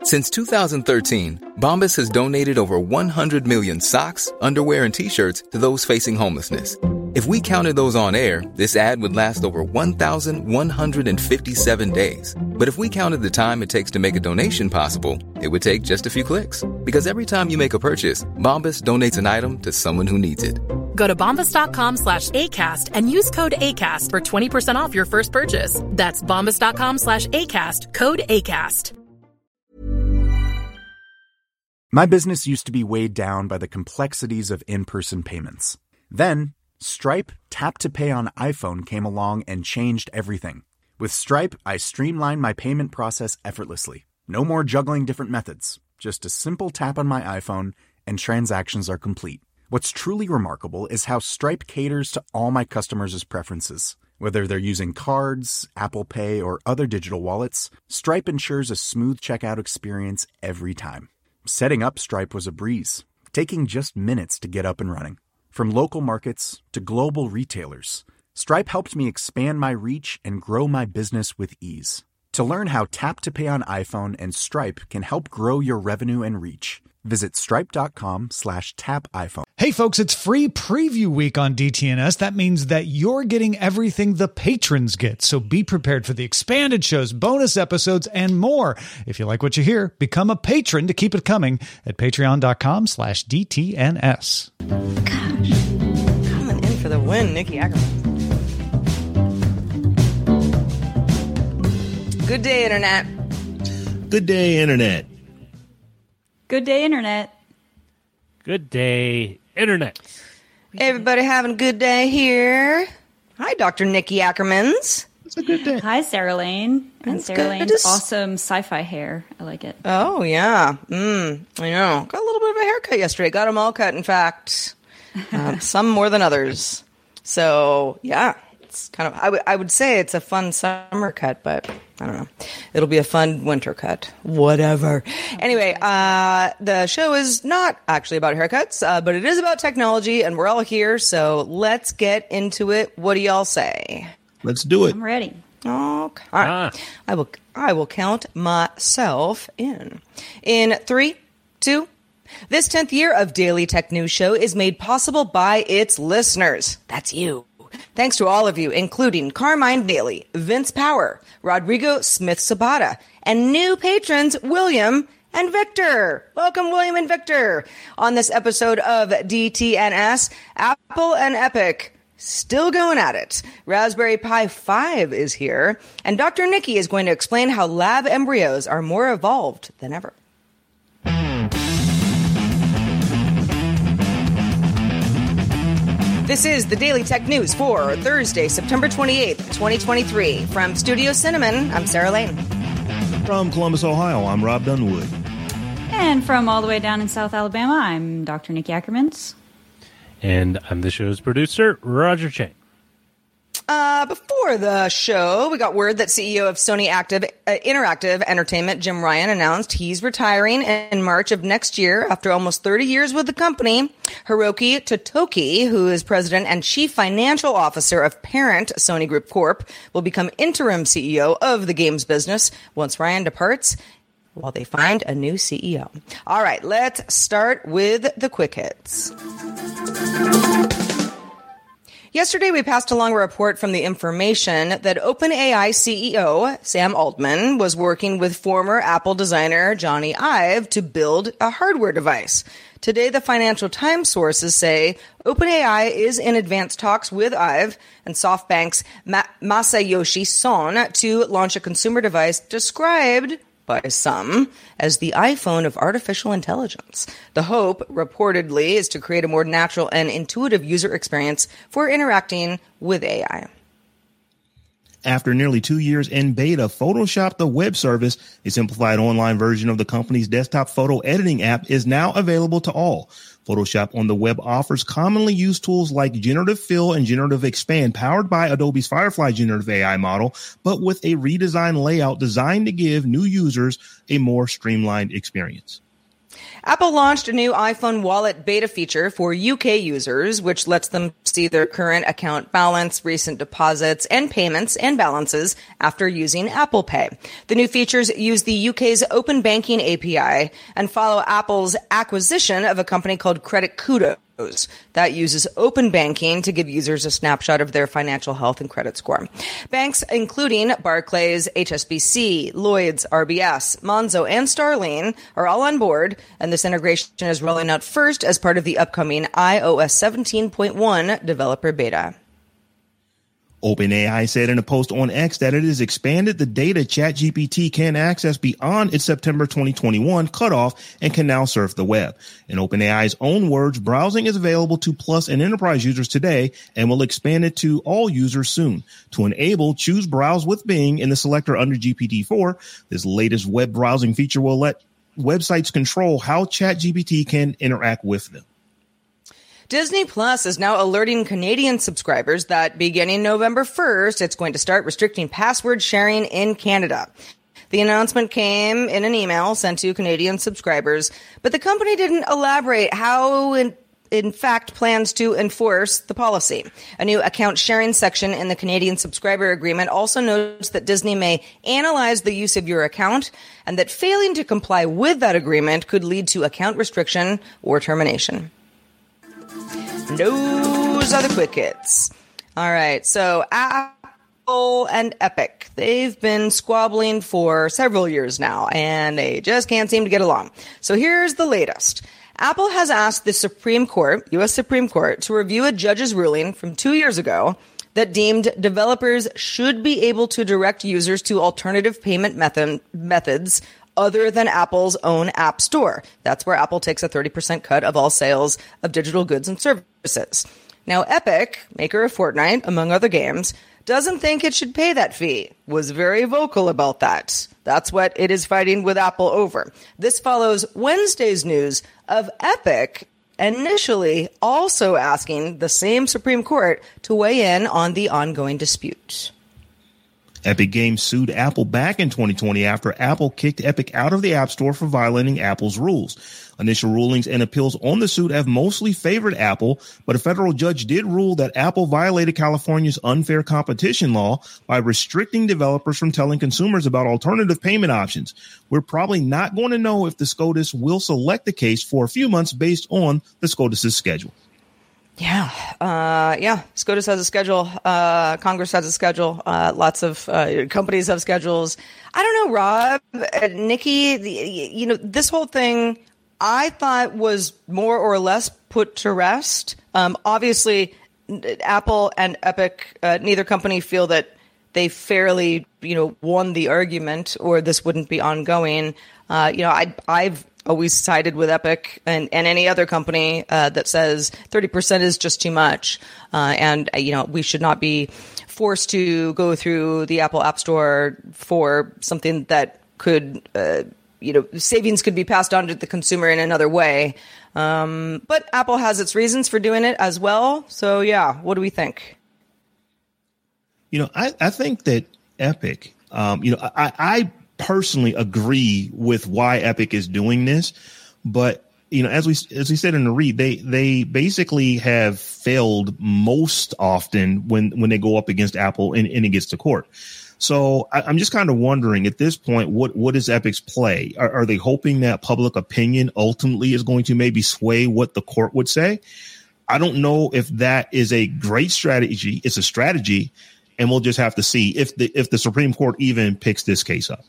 Since 2013, Bombas has donated over 100 million socks, underwear, and T-shirts to those facing homelessness. If we counted those on air, this ad would last over 1,157 days. But if we counted the time it takes to make a donation possible, it would take just a few clicks. Because every time you make a purchase, Bombas donates an item to someone who needs it. Go to bombas.com/ACAST and use code ACAST for 20% off your first purchase. That's bombas.com/ACAST, code ACAST. My business used to be weighed down by the complexities of in-person payments. Then, Stripe Tap to Pay on iPhone came along and changed everything. With Stripe, I streamlined my payment process effortlessly. No more juggling different methods. Just a simple tap on my iPhone and transactions are complete. What's truly remarkable is how Stripe caters to all my customers' preferences. Whether they're using cards, Apple Pay, or other digital wallets, Stripe ensures a smooth checkout experience every time. Setting up Stripe was a breeze, taking just minutes to get up and running. From local markets to global retailers, Stripe helped me expand my reach and grow my business with ease. To learn how Tap to Pay on iPhone and Stripe can help grow your revenue and reach, visit stripe.com/tapiphone. Hey folks, it's free preview week on DTNS. That means that you're getting everything the patrons get. So be prepared for the expanded shows, bonus episodes, and more. If you like what you hear, become a patron to keep it coming at patreon.com/DTNS. Gosh, coming in for the win, Nikki Ackerman. Good day, Internet. Good day, Internet. Good day, Internet. Good day, Internet. Everybody having a good day here. Hi, Dr. Nikki Ackermans. It's a good day. Hi, Sarah Lane. And That's Sarah good. Lane's awesome sci-fi hair. I like it. Oh, yeah. I know. Got a little bit of a haircut yesterday. Got them all cut, in fact. Some more than others. So, yeah. It's kind of, I would say it's a fun summer cut, but I don't know. It'll be a fun winter cut. Whatever. Anyway, the show is not actually about haircuts, but it is about technology, and we're all here, so let's get into it. What do y'all say? Let's do it. I'm ready. Okay. All right. I will count myself in. In 3, 2. This 10th year of Daily Tech News Show is made possible by its listeners. That's you. Thanks to all of you, including Carmine Daly, Vince Power, Rodrigo Smith-Sabata, and new patrons William and Victor. Welcome, William and Victor. On this episode of DTNS, Apple and Epic still going at it. Raspberry Pi 5 is here, and Dr. Nikki is going to explain how lab embryos are more evolved than ever. This is the Daily Tech News for Thursday, September 28th, 2023. From Studio Cinnamon, I'm Sarah Lane. From Columbus, Ohio, I'm Rob Dunwood. And from all the way down in South Alabama, I'm Dr. Nikki Ackermans. And I'm the show's producer, Roger Chang. Before the show, we got word that CEO of Sony Interactive Entertainment, Jim Ryan, announced he's retiring in March of next year after almost 30 years with the company. Hiroki Totoki, who is president and chief financial officer of parent Sony Group Corp., will become interim CEO of the games business once Ryan departs, while they find a new CEO. All right, let's start with the quick hits. Yesterday, we passed along a report from The Information that OpenAI CEO Sam Altman was working with former Apple designer Johnny Ive to build a hardware device. Today, the Financial Times sources say OpenAI is in advanced talks with Ive and SoftBank's Masayoshi Son to launch a consumer device described by some as the iPhone of artificial intelligence. The hope, reportedly, is to create a more natural and intuitive user experience for interacting with AI. After nearly 2 years in beta, Photoshop, the web service, a simplified online version of the company's desktop photo editing app, is now available to all. Photoshop on the web offers commonly used tools like Generative Fill and Generative Expand, powered by Adobe's Firefly Generative AI model, but with a redesigned layout designed to give new users a more streamlined experience. Apple launched a new iPhone Wallet beta feature for UK users, which lets them see their current account balance, recent deposits, and payments and balances after using Apple Pay. The new features use the UK's open banking API and follow Apple's acquisition of a company called Credit Kudos that uses open banking to give users a snapshot of their financial health and credit score. Banks including Barclays, HSBC, Lloyds, RBS, Monzo, and Starling are all on board, and this integration is rolling out first as part of the upcoming iOS 17.1 developer beta. OpenAI said in a post on X that it has expanded the data ChatGPT can access beyond its September 2021 cutoff and can now surf the web. In OpenAI's own words, browsing is available to Plus and Enterprise users today and will expand it to all users soon. To enable Choose Browse with Bing in the selector under GPT-4, this latest web browsing feature will let websites control how ChatGPT can interact with them. Disney Plus is now alerting Canadian subscribers that beginning November 1st, it's going to start restricting password sharing in Canada. The announcement came in an email sent to Canadian subscribers, but the company didn't elaborate how in fact plans to enforce the policy. A new account sharing section in the Canadian subscriber agreement also notes that Disney may analyze the use of your account and that failing to comply with that agreement could lead to account restriction or termination. Those are the quick hits. All right, so Apple and Epic, they've been squabbling for several years now, and they just can't seem to get along. So here's the latest. Apple has asked the Supreme Court, U.S. Supreme Court, to review a judge's ruling from 2 years ago that deemed developers should be able to direct users to alternative payment methods other than Apple's own App Store. That's where Apple takes a 30% cut of all sales of digital goods and services. Now, Epic, maker of Fortnite, among other games, doesn't think it should pay that fee, was very vocal about that. That's what it is fighting with Apple over. This follows Wednesday's news of Epic initially also asking the same Supreme Court to weigh in on the ongoing dispute. Epic Games sued Apple back in 2020 after Apple kicked Epic out of the App Store for violating Apple's rules. Initial rulings and appeals on the suit have mostly favored Apple, but a federal judge did rule that Apple violated California's unfair competition law by restricting developers from telling consumers about alternative payment options. We're probably not going to know if the SCOTUS will select the case for a few months based on the SCOTUS's schedule. Yeah. SCOTUS has a schedule. Congress has a schedule. Lots of companies have schedules. I don't know, Rob, Nikki, this whole thing I thought was more or less put to rest. Obviously, Apple and Epic, neither company feel that they fairly, won the argument or this wouldn't be ongoing. I've always sided with Epic and any other company that says 30% is just too much. And we should not be forced to go through the Apple App Store for something that could, savings could be passed on to the consumer in another way. But Apple has its reasons for doing it as well. So, yeah, what do we think? I think that Epic, I personally agree with why Epic is doing this, but as we said in the read, they basically have failed most often when they go up against Apple and it gets to court. So I'm just kind of wondering at this point, what is Epic's play? Are they hoping that public opinion ultimately is going to maybe sway what the court would say? I don't know if that is a great strategy. It's a strategy, and we'll just have to see if the Supreme Court even picks this case up.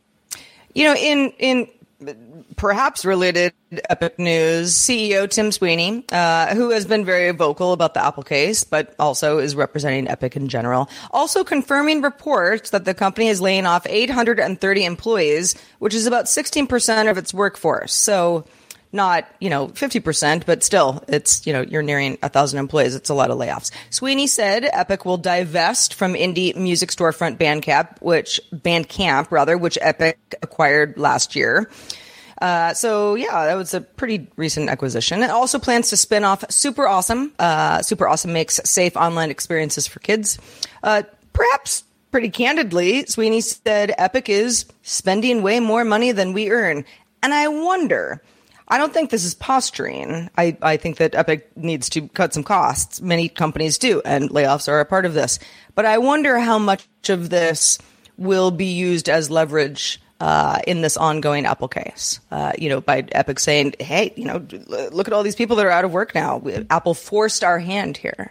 In perhaps related Epic news, CEO Tim Sweeney, who has been very vocal about the Apple case, but also is representing Epic in general, also confirming reports that the company is laying off 830 employees, which is about 16% of its workforce. So not, 50%, but still, it's, you're nearing 1,000 employees. It's a lot of layoffs. Sweeney said Epic will divest from indie music storefront Bandcamp, which Epic acquired last year. So that was a pretty recent acquisition. It also plans to spin off Super Awesome. Super Awesome makes safe online experiences for kids. Perhaps pretty candidly, Sweeney said Epic is spending way more money than we earn. And I wonder, I don't think this is posturing. I think that Epic needs to cut some costs. Many companies do, and layoffs are a part of this. But I wonder how much of this will be used as leverage in this ongoing Apple case. By Epic saying, hey, look at all these people that are out of work now. Apple forced our hand here.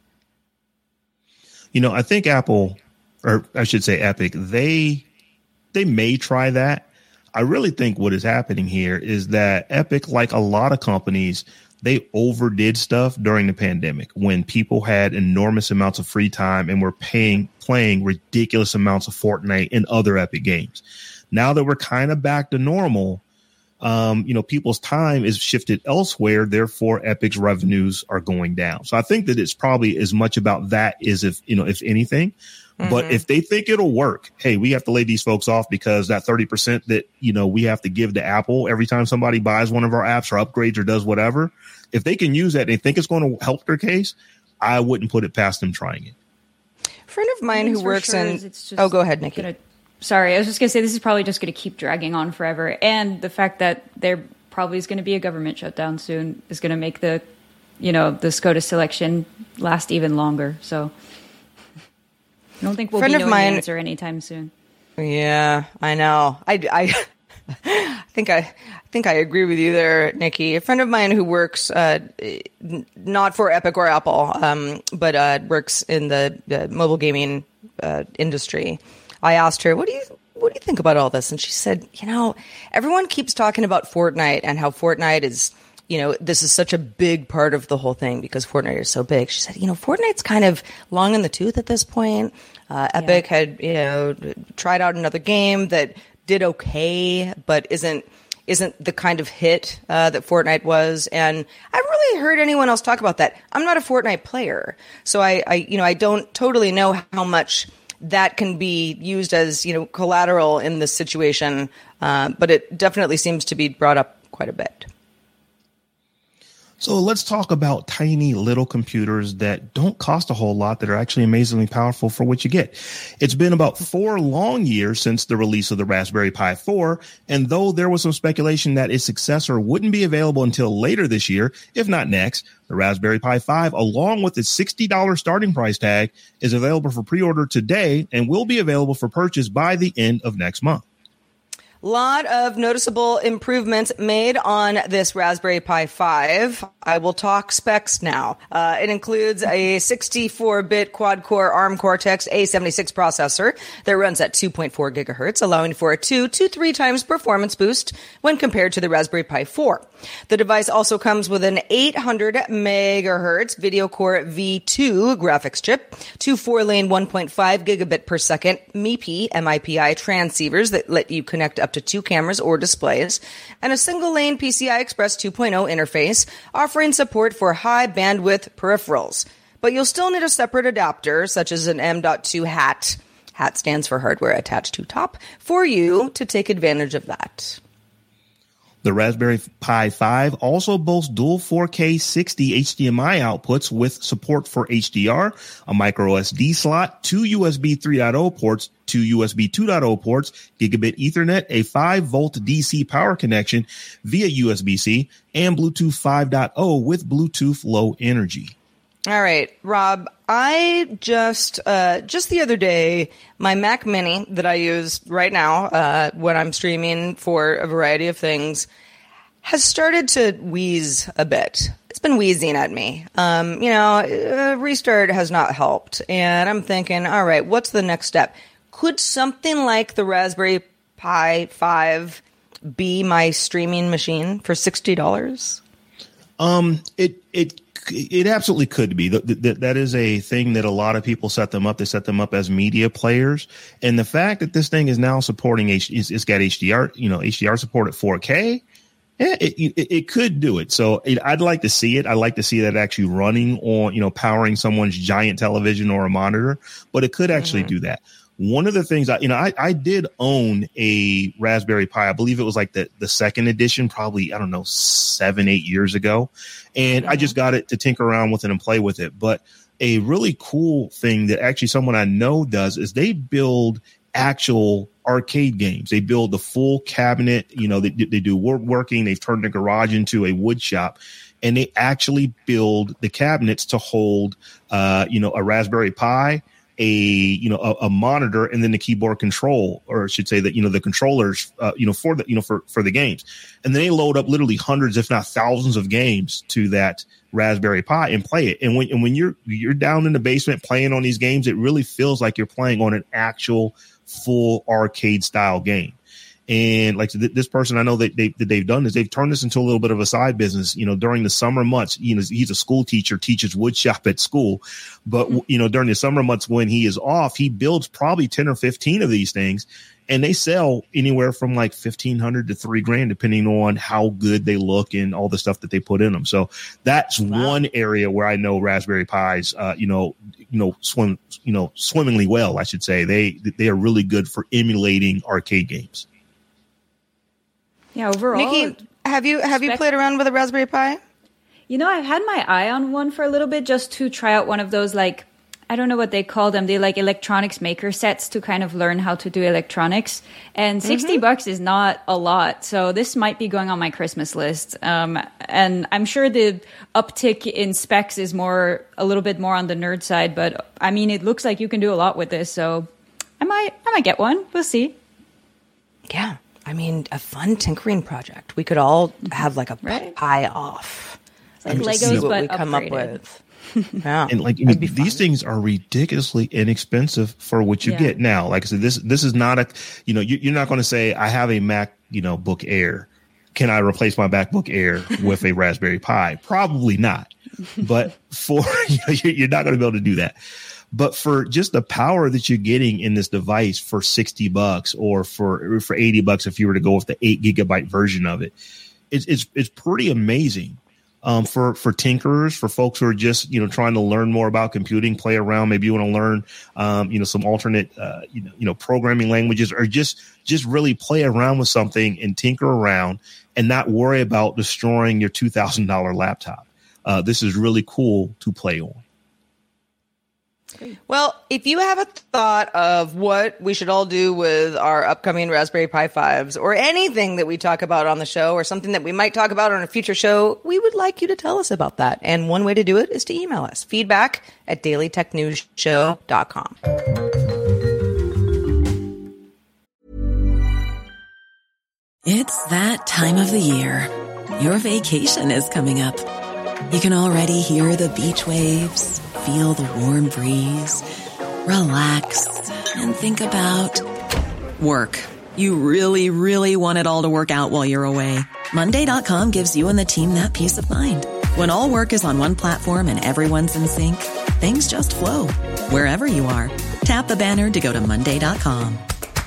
I think Apple, or I should say Epic, they may try that. I really think what is happening here is that Epic, like a lot of companies, they overdid stuff during the pandemic when people had enormous amounts of free time and were playing ridiculous amounts of Fortnite and other Epic games. Now that we're kind of back to normal, people's time is shifted elsewhere. Therefore, Epic's revenues are going down. So I think that it's probably as much about that as if anything. Mm-hmm. But if they think it'll work, hey, we have to lay these folks off because that 30% that, we have to give to Apple every time somebody buys one of our apps or upgrades or does whatever. If they can use that and they think it's going to help their case, I wouldn't put it past them trying it. A friend of mine who works in... Oh, go ahead, Nikki. Sorry, I was just going to say this is probably just going to keep dragging on forever. And the fact that there probably is going to be a government shutdown soon is going to make the SCOTUS selection last even longer. So... I don't think we'll be knowing the answer anytime soon. Yeah, I know. I think I agree with you there, Nikki. A friend of mine who works not for Epic or Apple, but works in the mobile gaming industry. I asked her, "What do you think about all this?" And she said, everyone keeps talking about Fortnite and how Fortnite is. This is such a big part of the whole thing because Fortnite is so big. She said, Fortnite's kind of long in the tooth at this point. Epic had, tried out another game that did okay, but isn't the kind of hit that Fortnite was. And I haven't really heard anyone else talk about that. I'm not a Fortnite player, so I don't totally know how much that can be used as, collateral in this situation. But it definitely seems to be brought up quite a bit. So let's talk about tiny little computers that don't cost a whole lot that are actually amazingly powerful for what you get. It's been about 4 long years since the release of the Raspberry Pi 4, and though there was some speculation that its successor wouldn't be available until later this year, if not next, the Raspberry Pi 5, along with its $60 starting price tag, is available for pre-order today and will be available for purchase by the end of next month. Lot of noticeable improvements made on this Raspberry Pi 5. I will talk specs now. It includes a 64-bit quad-core ARM Cortex A76 processor that runs at 2.4 gigahertz, allowing for a 2 to 3 times performance boost when compared to the Raspberry Pi 4. The device also comes with an 800 megahertz Video Core V2 graphics chip, 2 4-lane 1.5 gigabit per second MIPI transceivers that let you connect up to 2 cameras or displays, and a single-lane PCI Express 2.0 interface offering support for high bandwidth peripherals. But you'll still need a separate adapter, such as an M.2 HAT. HAT stands for hardware attached to top, for you to take advantage of that. The Raspberry Pi 5 also boasts dual 4K 60 HDMI outputs with support for HDR, a micro SD slot, 2 USB 3.0 ports, 2 USB 2.0 ports, gigabit Ethernet, a 5-volt DC power connection via USB-C, and Bluetooth 5.0 with Bluetooth Low Energy. All right, Rob, I just the other day, my Mac Mini that I use right now when I'm streaming for a variety of things has started to wheeze a bit. It's been wheezing at me. Restart has not helped. And I'm thinking, all right, what's the next step? Could something like the Raspberry Pi 5 be my streaming machine for $60? It absolutely could be. That is a thing that a lot of people set them up. They set them up as media players. And the fact that this thing is now supporting it's got HDR, HDR support at 4K, it could do it. So I'd like to see it. I'd like to see that actually running on, powering someone's giant television or a monitor, but it could actually do that. One of the things I did own a Raspberry Pi. I believe it was like the second edition, probably, 7-8 years ago. And I just got it to tinker around with it and play with it. But a really cool thing that actually someone I know does is they build actual arcade games. They build the full cabinet. They do woodworking. They've turned the garage into a wood shop, and they actually build the cabinets to hold, a Raspberry Pi, a monitor, and then the keyboard control, or I should say that, the controllers, for the games. And then they load up literally hundreds, if not thousands of games to that Raspberry Pi and play it. And when you're down in the basement playing on these games, it really feels like you're playing on an actual full arcade style game. And like this person, I know that they've done this. They've turned this into a little bit of a side business. During the summer months, he's a school teacher, teaches wood shop at school. But, during the summer months when he is off, he builds probably 10 or 15 of these things. And they sell anywhere from like $1,500 to $3,000, depending on how good they look and all the stuff that they put in them. So that's one area where I know Raspberry Pis, swim, swimmingly well, I should say. They are really good for emulating arcade games. Yeah, overall. Nikki, have you played around with a Raspberry Pi? I've had my eye on one for a little bit just to try out one of those, like, I don't know what they call them. They like electronics maker sets to kind of learn how to do electronics. And $60 is not a lot. So this might be going on my Christmas list. And I'm sure the uptick in specs is a little bit more on the nerd side. But I mean, it looks like you can do a lot with this. So I might get one. We'll see. Yeah. I mean, a fun tinkering project. We could all have like a pie off. It's like Legos, but we come upgraded. up with. Yeah. And these things are ridiculously inexpensive for what you get now. Like I said, this is not you're not going to say, I have a MacBook Air. Can I replace my MacBook Air with a Raspberry Pi? Probably not. But you're not going to be able to do that. But for just the power that you're getting in this device for $60 or for $80 if you were to go with the 8 gigabyte version of it, it's pretty amazing. For tinkerers, for folks who are just, trying to learn more about computing, play around. Maybe you want to learn, some alternate, programming languages, or just really play around with something and tinker around and not worry about destroying your $2,000 laptop. This is really cool to play on. Well, if you have a thought of what we should all do with our upcoming Raspberry Pi 5s or anything that we talk about on the show or something that we might talk about on a future show, we would like you to tell us about that. And one way to do it is to email us, feedback@dailytechnewsshow.com. It's that time of the year. Your vacation is coming up. You can already hear the beach waves, feel the warm breeze, relax, and think about work. You really, really want it all to work out while you're away. Monday.com gives you and the team that peace of mind. When all work is on one platform and everyone's in sync, things just flow. Wherever you are, tap the banner to go to Monday.com.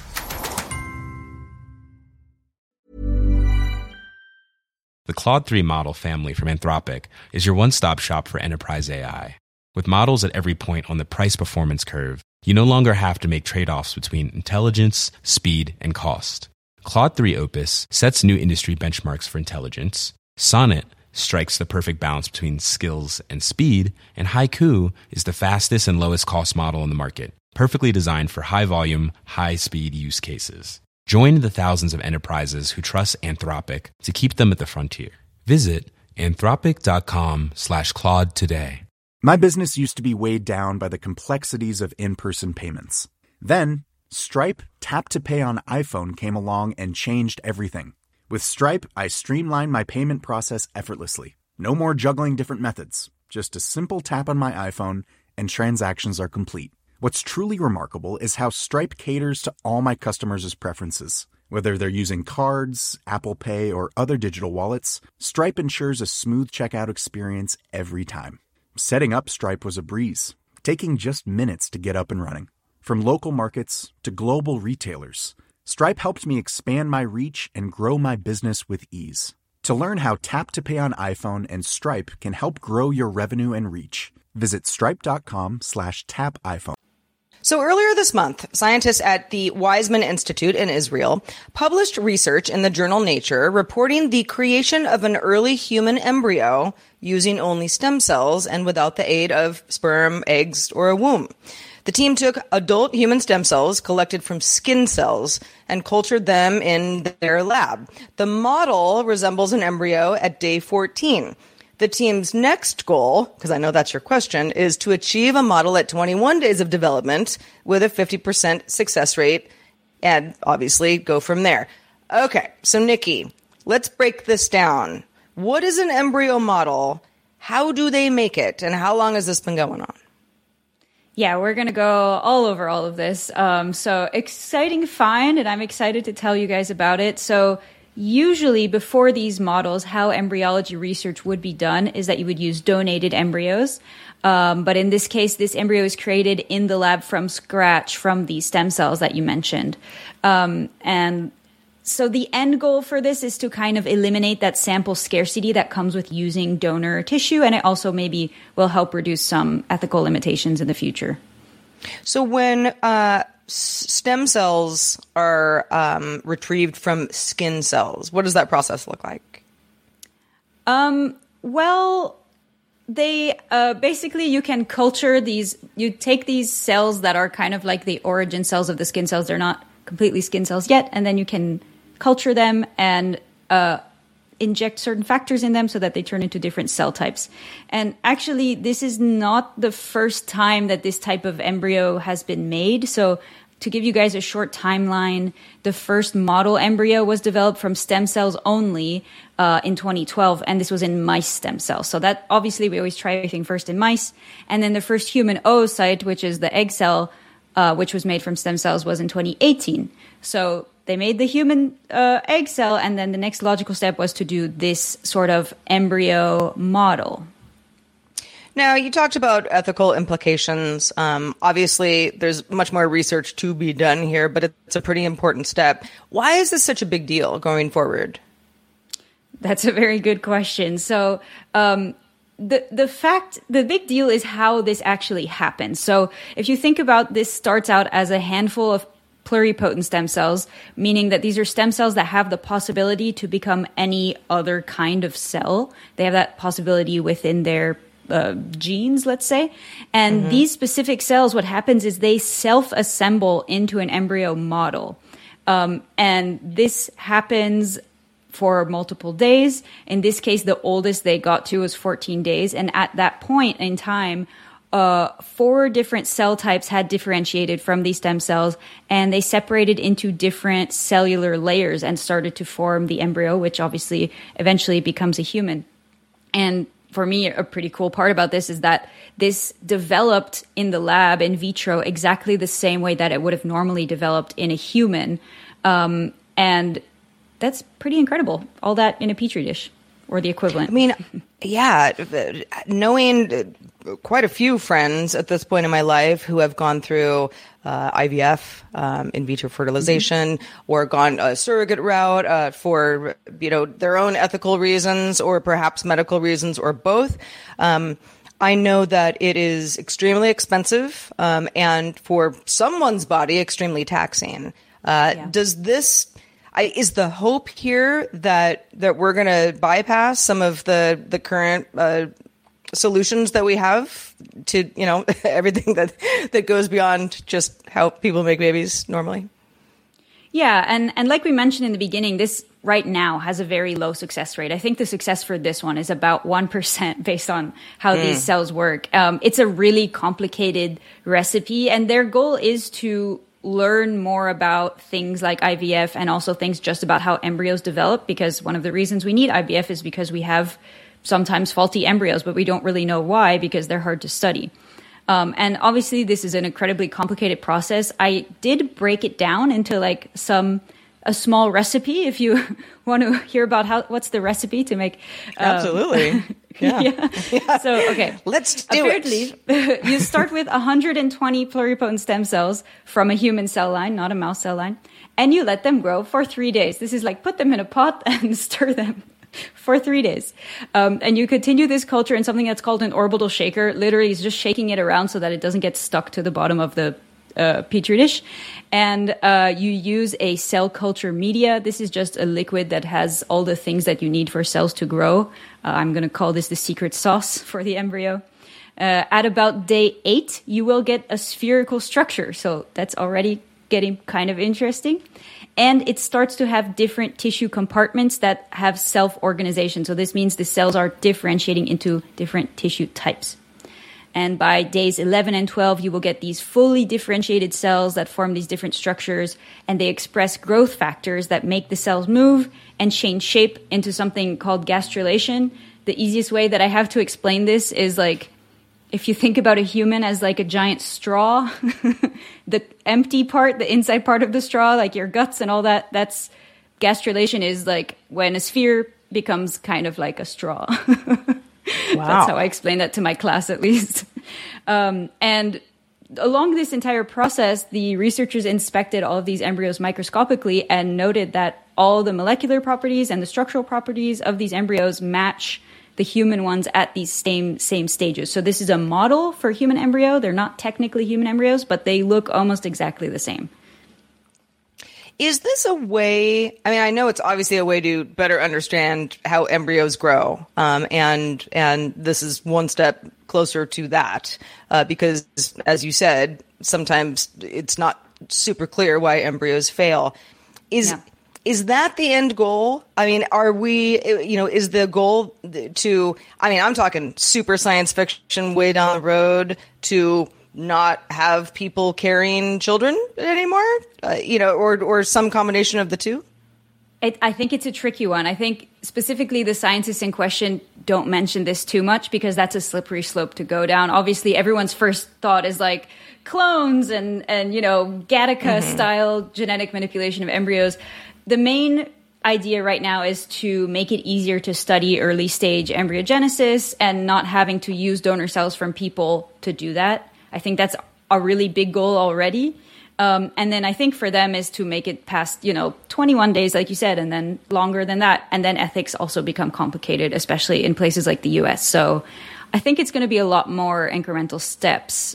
The Claude 3 model family from Anthropic is your one-stop shop for enterprise AI. With models at every point on the price-performance curve, you no longer have to make trade-offs between intelligence, speed, and cost. Claude 3 Opus sets new industry benchmarks for intelligence. Sonnet strikes the perfect balance between skills and speed. And Haiku is the fastest and lowest cost model in the market, perfectly designed for high-volume, high-speed use cases. Join the thousands of enterprises who trust Anthropic to keep them at the frontier. Visit anthropic.com/Claude today. My business used to be weighed down by the complexities of in-person payments. Then, Stripe Tap to Pay on iPhone came along and changed everything. With Stripe, I streamlined my payment process effortlessly. No more juggling different methods. Just a simple tap on my iPhone and transactions are complete. What's truly remarkable is how Stripe caters to all my customers' preferences. Whether they're using cards, Apple Pay, or other digital wallets, Stripe ensures a smooth checkout experience every time. Setting up Stripe was a breeze, taking just minutes to get up and running. From local markets to global retailers, Stripe helped me expand my reach and grow my business with ease. To learn how Tap to Pay on iPhone and Stripe can help grow your revenue and reach, visit stripe.com/tapiphone. So earlier this month, scientists at the Weizmann Institute in Israel published research in the journal Nature reporting the creation of an early human embryo using only stem cells and without the aid of sperm, eggs, or a womb. The team took adult human stem cells collected from skin cells and cultured them in their lab. The model resembles an embryo at day 14. The team's next goal, because I know that's your question, is to achieve a model at 21 days of development with a 50% success rate and obviously go from there. Okay, so Nikki, let's break this down. What is an embryo model? How do they make it? And how long has this been going on? Yeah, we're going to go all over all of this. So exciting find, and I'm excited to tell you guys about it. So usually before these models, how embryology research would be done is that you would use donated embryos. But in this case, this embryo is created in the lab from scratch from these stem cells that you mentioned. And so the end goal for this is to kind of eliminate that sample scarcity that comes with using donor tissue, and it also maybe will help reduce some ethical limitations in the future. So when stem cells are retrieved from skin cells, what does that process look like? Well, they basically you can culture these. You take these cells that are kind of like the origin cells of the skin cells. They're not completely skin cells yet, and then you can culture them and inject certain factors in them so that they turn into different cell types. And actually, this is not the first time that this type of embryo has been made. So to give you guys a short timeline, the first model embryo was developed from stem cells only in 2012, and this was in mice stem cells. So that obviously we always try everything first in mice. And then the first human oocyte, which is the egg cell, which was made from stem cells, was in 2018. So they made the human egg cell, and then the next logical step was to do this sort of embryo model. Now, you talked about ethical implications. Obviously, there's much more research to be done here, but it's a pretty important step. Why is this such a big deal going forward? That's a very good question. So the big deal is how this actually happens. So if you think about this, starts out as a handful of pluripotent stem cells, meaning that these are stem cells that have the possibility to become any other kind of cell. They have that possibility within their genes, let's say. And these specific cells, what happens is they self-assemble into an embryo model. And this happens for multiple days. In this case, the oldest they got to was 14 days. And at that point in time, 4 different cell types had differentiated from these stem cells, and they separated into different cellular layers and started to form the embryo, which obviously eventually becomes a human. And for me, a pretty cool part about this is that this developed in the lab in vitro exactly the same way that it would have normally developed in a human. And that's pretty incredible. All that in a petri dish, or the equivalent. I mean, yeah, knowing quite a few friends at this point in my life who have gone through IVF, in vitro fertilization, or gone a surrogate route for their own ethical reasons or perhaps medical reasons or both. I know that it is extremely expensive and for someone's body extremely taxing. Does this? Is the hope here that we're going to bypass some of the current solutions that we have to everything that goes beyond just how people make babies normally? Yeah, and like we mentioned in the beginning, this right now has a very low success rate. I think the success for this one is about 1% based on how these cells work. It's a really complicated recipe, and their goal is to learn more about things like IVF and also things just about how embryos develop, because one of the reasons we need IVF is because we have sometimes faulty embryos, but we don't really know why because they're hard to study. And obviously this is an incredibly complicated process. I did break it down into like a small recipe if you want to hear about what's the recipe to make. Absolutely. Yeah. So, okay. Let's do it. You start with 120 pluripotent stem cells from a human cell line, not a mouse cell line, and you let them grow for 3 days. This is like put them in a pot and stir them for 3 days. And you continue this culture in something that's called an orbital shaker. Literally, it's just shaking it around so that it doesn't get stuck to the bottom of the petri dish. And you use a cell culture media. This is just a liquid that has all the things that you need for cells to grow. I'm going to call this the secret sauce for the embryo. At about day 8, you will get a spherical structure. So that's already getting kind of interesting. And it starts to have different tissue compartments that have self-organization. So this means the cells are differentiating into different tissue types. And by days 11 and 12, you will get these fully differentiated cells that form these different structures, and they express growth factors that make the cells move and change shape into something called gastrulation. The easiest way that I have to explain this is like, if you think about a human as like a giant straw, the empty part, the inside part of the straw, like your guts and all that, that's gastrulation is like when a sphere becomes kind of like a straw. Wow. That's how I explain that to my class, at least. And along this entire process, the researchers inspected all of these embryos microscopically and noted that all the molecular properties and the structural properties of these embryos match the human ones at these same stages. So this is a model for human embryo. They're not technically human embryos, but they look almost exactly the same. Is this a way, I mean, I know it's obviously a way to better understand how embryos grow, and this is one step closer to that, because, as you said, sometimes it's not super clear why embryos fail. Is that the end goal? I mean, are we, is the goal to, I mean, I'm talking super science fiction way down the road, to not have people carrying children anymore, or some combination of the two? I think it's a tricky one. I think specifically the scientists in question don't mention this too much because that's a slippery slope to go down. Obviously, everyone's first thought is like clones and Gattaca style genetic manipulation of embryos. The main idea right now is to make it easier to study early stage embryogenesis and not having to use donor cells from people to do that. I think that's a really big goal already. And then I think for them is to make it past, 21 days, like you said, and then longer than that. And then ethics also become complicated, especially in places like the US. So I think it's going to be a lot more incremental steps.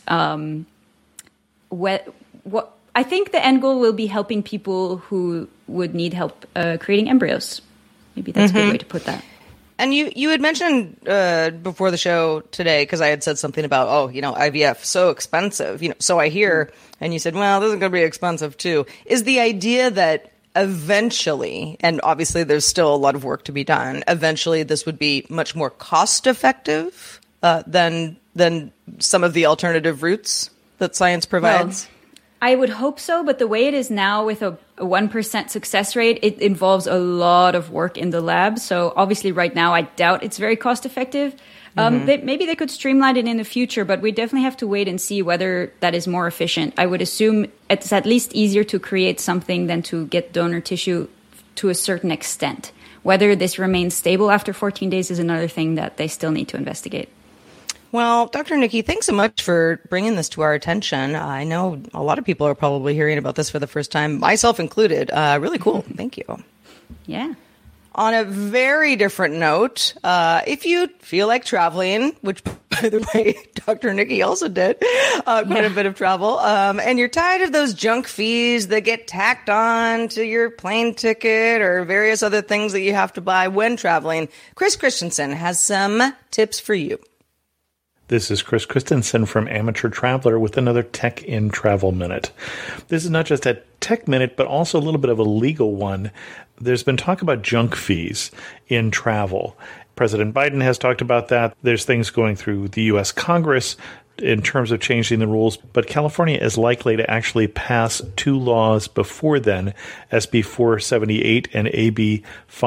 I think the end goal will be helping people who would need help creating embryos. Maybe that's a good way to put that. And you had mentioned before the show today, because I had said something about, IVF, so expensive. So I hear, and you said, well, this is going to be expensive too. Is the idea that eventually, and obviously there's still a lot of work to be done, eventually this would be much more cost effective than some of the alternative routes that science provides? Well, I would hope so, but the way it is now with a 1% success rate, it involves a lot of work in the lab. So obviously right now, I doubt it's very cost effective. Maybe they could streamline it in the future, but we definitely have to wait and see whether that is more efficient. I would assume it's at least easier to create something than to get donor tissue to a certain extent. Whether this remains stable after 14 days is another thing that they still need to investigate. Well, Dr. Nikki, thanks so much for bringing this to our attention. I know a lot of people are probably hearing about this for the first time, myself included. Really cool. Thank you. Yeah. On a very different note, if you feel like traveling, which, by the way, Dr. Nikki also did quite a bit of travel, and you're tired of those junk fees that get tacked on to your plane ticket or various other things that you have to buy when traveling, Chris Christensen has some tips for you. This is Chris Christensen from Amateur Traveler with another Tech in Travel Minute. This is not just a tech minute, but also a little bit of a legal one. There's been talk about junk fees in travel. President Biden has talked about that. There's things going through the U.S. Congress in terms of changing the rules, but California is likely to actually pass two laws before then, SB 478 and AB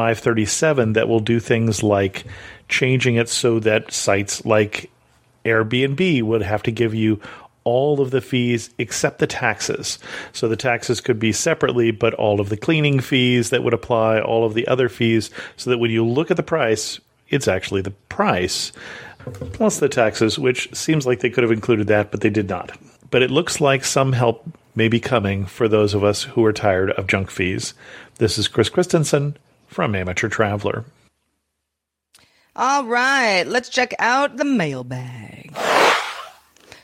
537, that will do things like changing it so that sites like Airbnb would have to give you all of the fees except the taxes. So the taxes could be separately, but all of the cleaning fees that would apply, all of the other fees, so that when you look at the price, it's actually the price plus the taxes, which seems like they could have included that, but they did not. But it looks like some help may be coming for those of us who are tired of junk fees. This is Chris Christensen from Amateur Traveler. All right, let's check out the mailbag.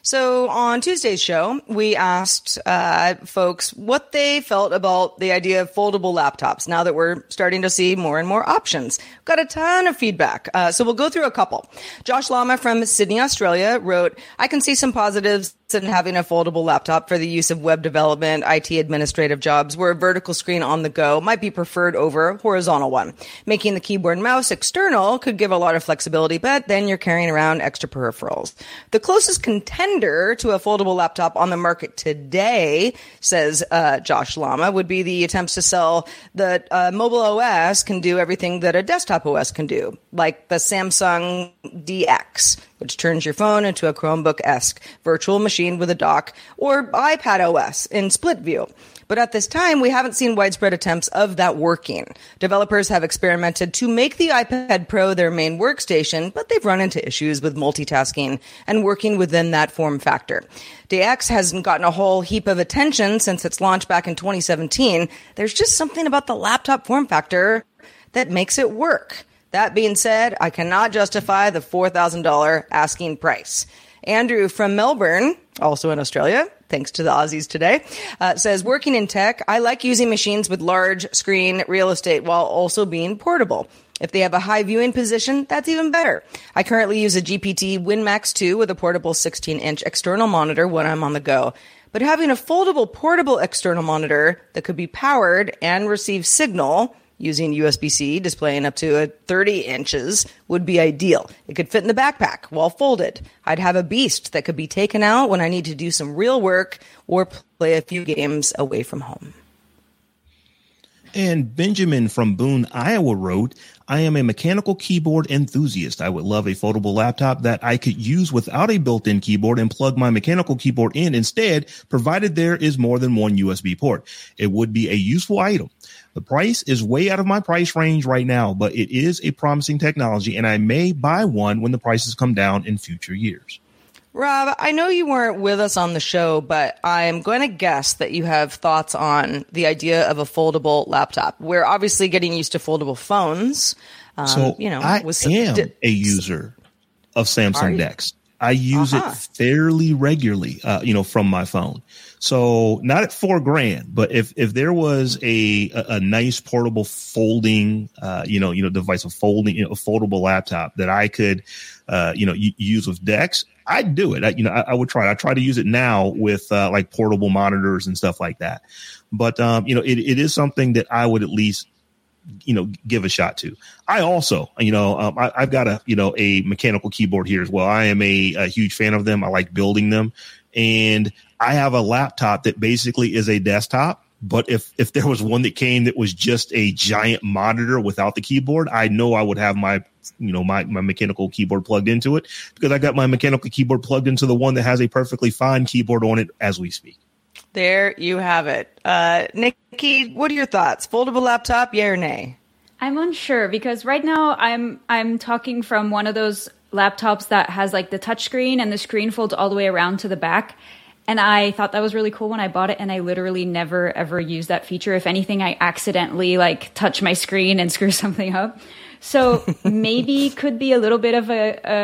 So on Tuesday's show, we asked folks what they felt about the idea of foldable laptops now that we're starting to see more and more options. Got a ton of feedback, so we'll go through a couple. Josh Lama from Sydney, Australia wrote, I can see some positives in having a foldable laptop for the use of web development, IT administrative jobs, where a vertical screen on the go might be preferred over a horizontal one. Making the keyboard and mouse external could give a lot of flexibility, but then you're carrying around extra peripherals. The closest contender to a foldable laptop on the market today, says Josh Lama, would be the attempts to sell that mobile OS can do everything that a desktop OS can do, like the Samsung DX, which turns your phone into a Chromebook-esque virtual machine with a dock, or iPad OS in split view. But at this time, we haven't seen widespread attempts of that working. Developers have experimented to make the iPad Pro their main workstation, but they've run into issues with multitasking and working within that form factor. DX hasn't gotten a whole heap of attention since its launch back in 2017. There's just something about the laptop form factor that makes it work. That being said, I cannot justify the $4,000 asking price. Andrew from Melbourne, also in Australia, thanks to the Aussies today, says, working in tech, I like using machines with large screen real estate while also being portable. If they have a high viewing position, that's even better. I currently use a GPT WinMax 2 with a portable 16-inch external monitor when I'm on the go. But having a foldable portable external monitor that could be powered and receive signal using USB-C displaying up to 30 inches would be ideal. It could fit in the backpack while folded. I'd have a beast that could be taken out when I need to do some real work or play a few games away from home. And Benjamin from Boone, Iowa wrote, I am a mechanical keyboard enthusiast. I would love a foldable laptop that I could use without a built-in keyboard and plug my mechanical keyboard in instead, provided there is more than one USB port. It would be a useful item. The price is way out of my price range right now, but it is a promising technology, and I may buy one when the prices come down in future years. Rob, I know you weren't with us on the show, but I'm going to guess that you have thoughts on the idea of a foldable laptop. We're obviously getting used to foldable phones. I am a user of Samsung DeX. I use it fairly regularly, from my phone. So not at $4,000, but if there was a nice portable folding, device, a foldable laptop that I could, use with DeX, I'd do it. I would try. I try to use it now with like portable monitors and stuff like that. But it is something that I would at least give a shot to. I also, I've got a mechanical keyboard here as well. I am a huge fan of them. I like building them, and I have a laptop that basically is a desktop. But if there was one that came that was just a giant monitor without the keyboard, I know I would have my mechanical keyboard plugged into it, because I got my mechanical keyboard plugged into the one that has a perfectly fine keyboard on it as we speak. There you have it. Nikki, what are your thoughts? Foldable laptop, yay or nay? I'm unsure, because right now I'm talking from one of those laptops that has like the touchscreen and the screen folds all the way around to the back. And I thought that was really cool when I bought it, and I literally never ever used that feature. If anything, I accidentally touch my screen and screw something up. So maybe could be a little bit of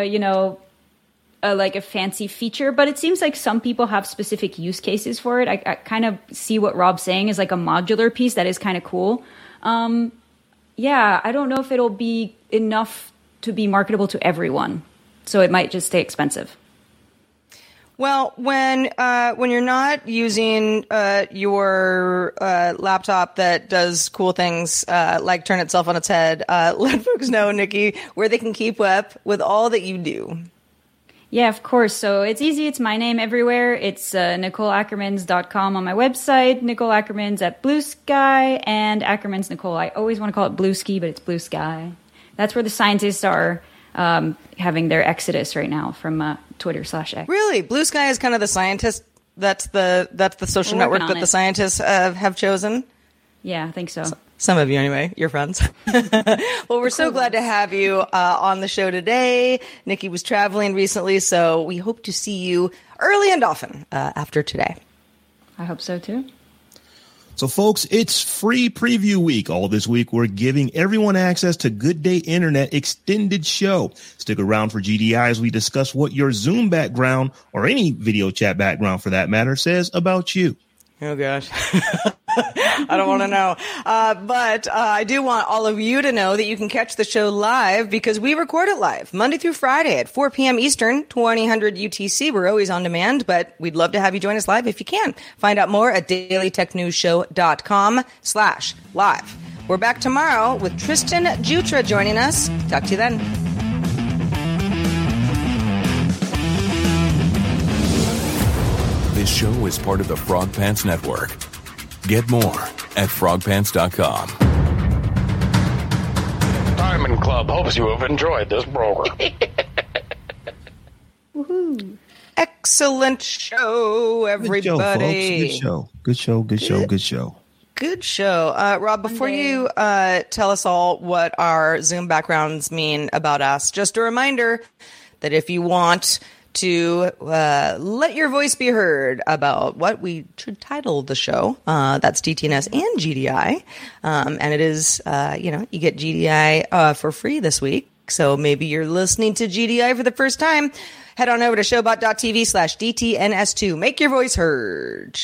a fancy feature, but it seems like some people have specific use cases for it. I kind of see what Rob's saying is like a modular piece that is kind of cool. I don't know if it'll be enough to be marketable to everyone, so it might just stay expensive. Well, when you're not using your laptop that does cool things like turn itself on its head, let folks know, Nikki, where they can keep up with all that you do. Yeah, of course. So it's easy. It's my name everywhere. It's NicoleAckermans.com on my website, Nicole Ackermans at Blue Sky, and Ackermans Nicole. I always want to call it Blue Ski, but it's Blue Sky. That's where the scientists are having their exodus right now from Twitter/X. Really? Blue Sky is kind of the scientist. That's the social network that the scientists have chosen? Yeah, I think so. Some of you, anyway. Your friends. Well, we're so glad to have you on the show today. Nikki was traveling recently, so we hope to see you early and often after today. I hope so, too. So, folks, it's free preview week. All this week, we're giving everyone access to Good Day Internet Extended Show. Stick around for GDI as we discuss what your Zoom background, or any video chat background for that matter, says about you. Oh, gosh. I don't want to know. But I do want all of you to know that you can catch the show live because we record it live Monday through Friday at 4 p.m. Eastern, 2000 UTC. We're always on demand, but we'd love to have you join us live if you can. Find out more at dailytechnewsshow.com/live. We're back tomorrow with Tristan Jutra joining us. Talk to you then. This show is part of the Frog Pants Network. Get more at frogpants.com. Diamond Club hopes you have enjoyed this program. Woohoo. Excellent show, everybody. Good show, folks. Good show. Good show. Rob, before you tell us all what our Zoom backgrounds mean about us, just a reminder that if you want to let your voice be heard about what we should title the show, that's DTNS and GDI. And it is, you get GDI for free this week. So maybe you're listening to GDI for the first time. Head on over to showbot.tv/DTNS2. Make your voice heard.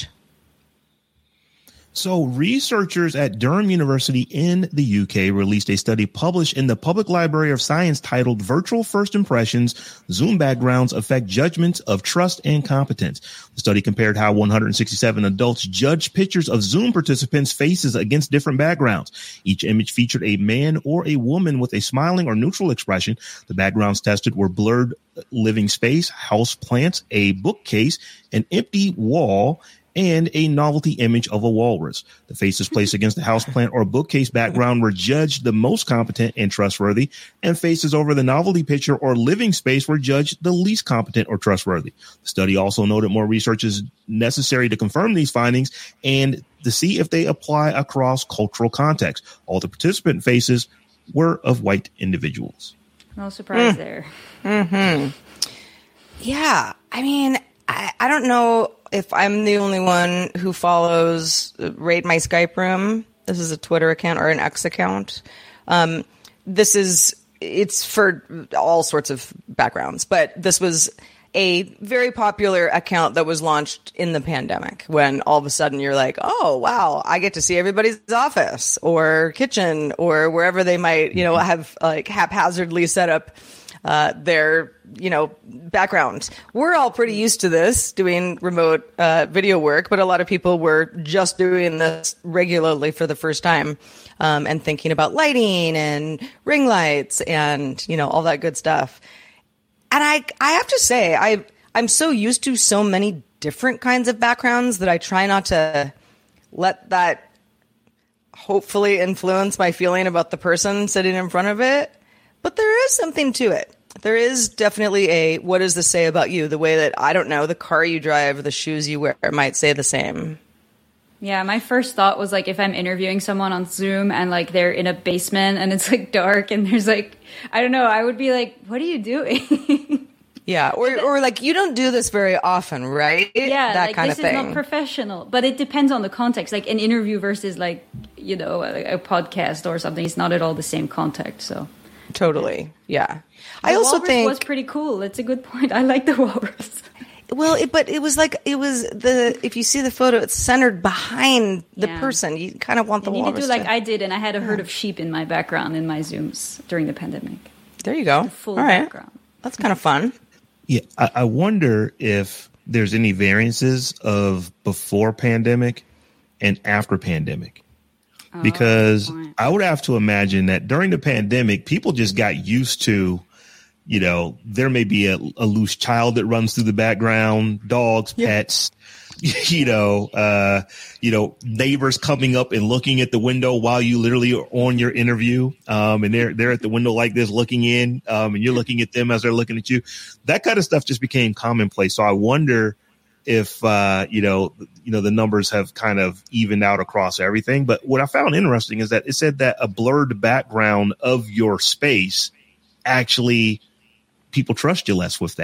So researchers at Durham University in the UK released a study published in the Public Library of Science titled Virtual First Impressions, Zoom Backgrounds Affect Judgments of Trust and Competence. The study compared how 167 adults judged pictures of Zoom participants' faces against different backgrounds. Each image featured a man or a woman with a smiling or neutral expression. The backgrounds tested were blurred living space, house plants, a bookcase, an empty wall, and a novelty image of a walrus. The faces placed against the houseplant or bookcase background were judged the most competent and trustworthy, and faces over the novelty picture or living space were judged the least competent or trustworthy. The study also noted more research is necessary to confirm these findings and to see if they apply across cultural contexts. All the participant faces were of white individuals. No surprise there. Mm-hmm. Yeah, I mean, I don't know if I'm the only one who follows Raid My Skype Room. This is a Twitter account or an X account. It's for all sorts of backgrounds, but this was a very popular account that was launched in the pandemic when all of a sudden you're like, oh, wow, I get to see everybody's office or kitchen or wherever they might, have like haphazardly set up their, background. We're all pretty used to this, doing remote video work, but a lot of people were just doing this regularly for the first time, and thinking about lighting and ring lights and, all that good stuff. And I have to say, I'm so used to so many different kinds of backgrounds that I try not to let that hopefully influence my feeling about the person sitting in front of it. But there is something to it. There is definitely what does this say about you? The way that, I don't know, the car you drive, the shoes you wear might say the same. Yeah, my first thought was like if I'm interviewing someone on Zoom and like they're in a basement and it's like dark and there's like, I don't know, I would be like, what are you doing? Yeah, or like you don't do this very often, right? Yeah, that like kind this of thing. is not professional, but it depends on the context. Like an interview versus like, a podcast or something, it's not at all the same context, so. Totally, yeah. I also think was pretty cool. It's a good point. I like the walrus. Well, but it was if you see the photo, it's centered behind the person. You kind of want the walrus. You need to do like I did, and I had a herd of sheep in my background in my Zooms during the pandemic. There you go. The full all right. background. That's kind of fun. Yeah, I wonder if there's any variances of before pandemic and after pandemic. Because I would have to imagine that during the pandemic, people just got used to, there may be a loose child that runs through the background, dogs, pets, neighbors coming up and looking at the window while you literally are on your interview. And they're at the window like this looking in, and you're looking at them as they're looking at you. That kind of stuff just became commonplace. So I wonder if, the numbers have kind of evened out across everything. But what I found interesting is that it said that a blurred background of your space, actually people trust you less with that.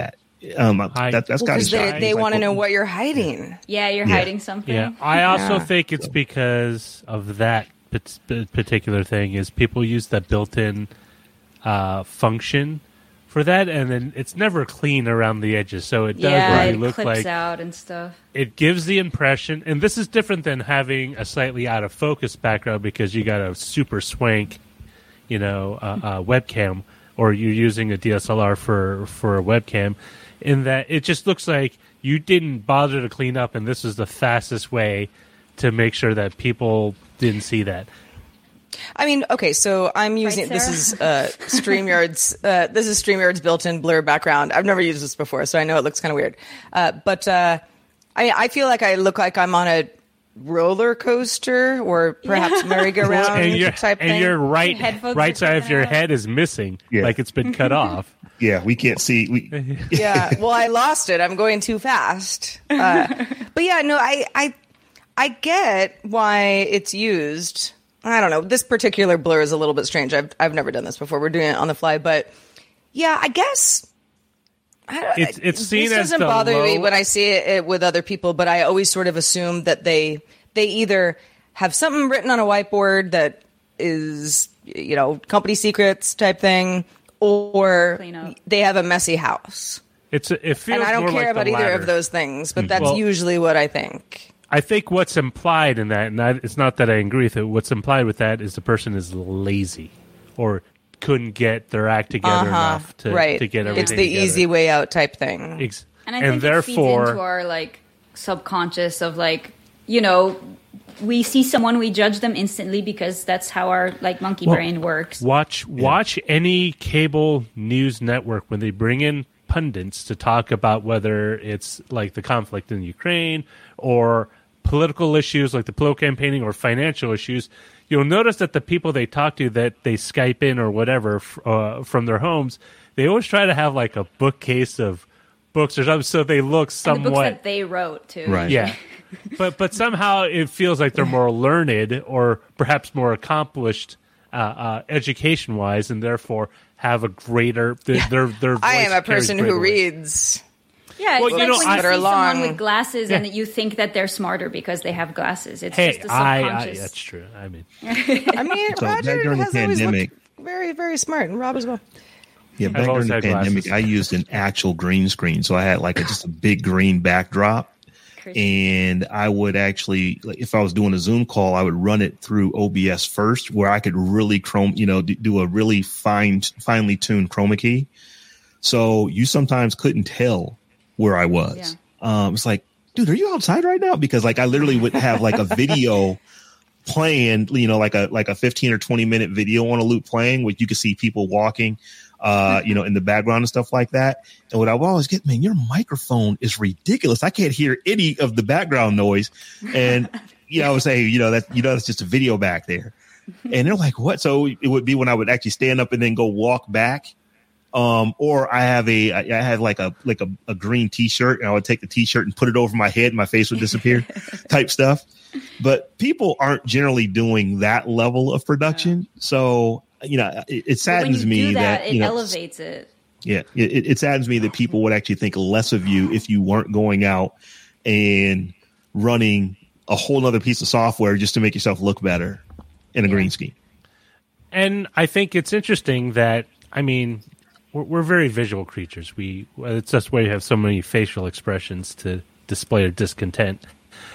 That's because they want to know what you're hiding. Yeah, you're hiding something. Yeah, I also think it's because of that particular thing is people use that built-in function for that, and then it's never clean around the edges, so it does really look clips like out and stuff. It gives the impression, and this is different than having a slightly out of focus background because you got a super swank, webcam, or you're using a DSLR for a webcam, in that it just looks like you didn't bother to clean up, and this is the fastest way to make sure that people didn't see that. I mean, okay, so I'm using this is StreamYard's built-in blur background. I've never used this before, so I know it looks kind of weird. But I feel like I look like I'm on a roller coaster or perhaps merry-go-round type thing. And your right side of your head is missing, like it's been cut off. Yeah, we can't see. Yeah, well, I lost it. I'm going too fast. But yeah, no, I get why it's used. I don't know. This particular blur is a little bit strange. I've never done this before. We're doing it on the fly, but yeah, I guess it's seen this as doesn't bother me when I see it with other people. But I always sort of assume that they either have something written on a whiteboard that is company secrets type thing, or they have a messy house. It feels, and I don't care about either latter of those things, but that's usually what I think. I think what's implied in that, and it's not that I agree with it, what's implied with that is the person is lazy or couldn't get their act together enough to get everything It's the together. easy way out type thing. And I think it feeds into our subconscious of we see someone, we judge them instantly because that's how our monkey brain works. Watch any cable news network when they bring in pundits to talk about whether it's like the conflict in Ukraine or political issues like the political campaigning or financial issues. You'll notice that the people they talk to that they Skype in or whatever from their homes, they always try to have a bookcase of books or something, so they look somewhat. And the books that they wrote too. Right. Yeah. But somehow it feels like they're more learned or perhaps more accomplished education wise, and therefore have a greater. Their voice I am a person who weight. reads. Yeah, it's when you see someone long. with glasses and you think that they're smarter because they have glasses. It's just the subconscious. That's true. I mean, So back Roger during the has always pandemic, looked very, very smart, and Rob as well. Yeah, back during the pandemic, I used an actual green screen, so I had just a big green backdrop, and I would actually, if I was doing a Zoom call, I would run it through OBS first, where I could really do a really finely tuned chroma key, so you sometimes couldn't tell where I was. Yeah. It's like, dude, are you outside right now? Because I literally would have a video playing, like a 15 or 20 minute video on a loop playing, where you could see people walking, in the background and stuff like that. And what I would always get, man, your microphone is ridiculous. I can't hear any of the background noise. And, I would say, that's just a video back there. And they're like, what? So it would be when I would actually stand up and then go walk back. Or I had a green t-shirt, and I would take the t-shirt and put it over my head and my face would disappear type stuff. But people aren't generally doing that level of production. So, it saddens me that it elevates it. Yeah. It saddens me that people would actually think less of you if you weren't going out and running a whole nother piece of software just to make yourself look better in a green scheme. And I think it's interesting that, we're very visual creatures. It's just why you have so many facial expressions to display our discontent.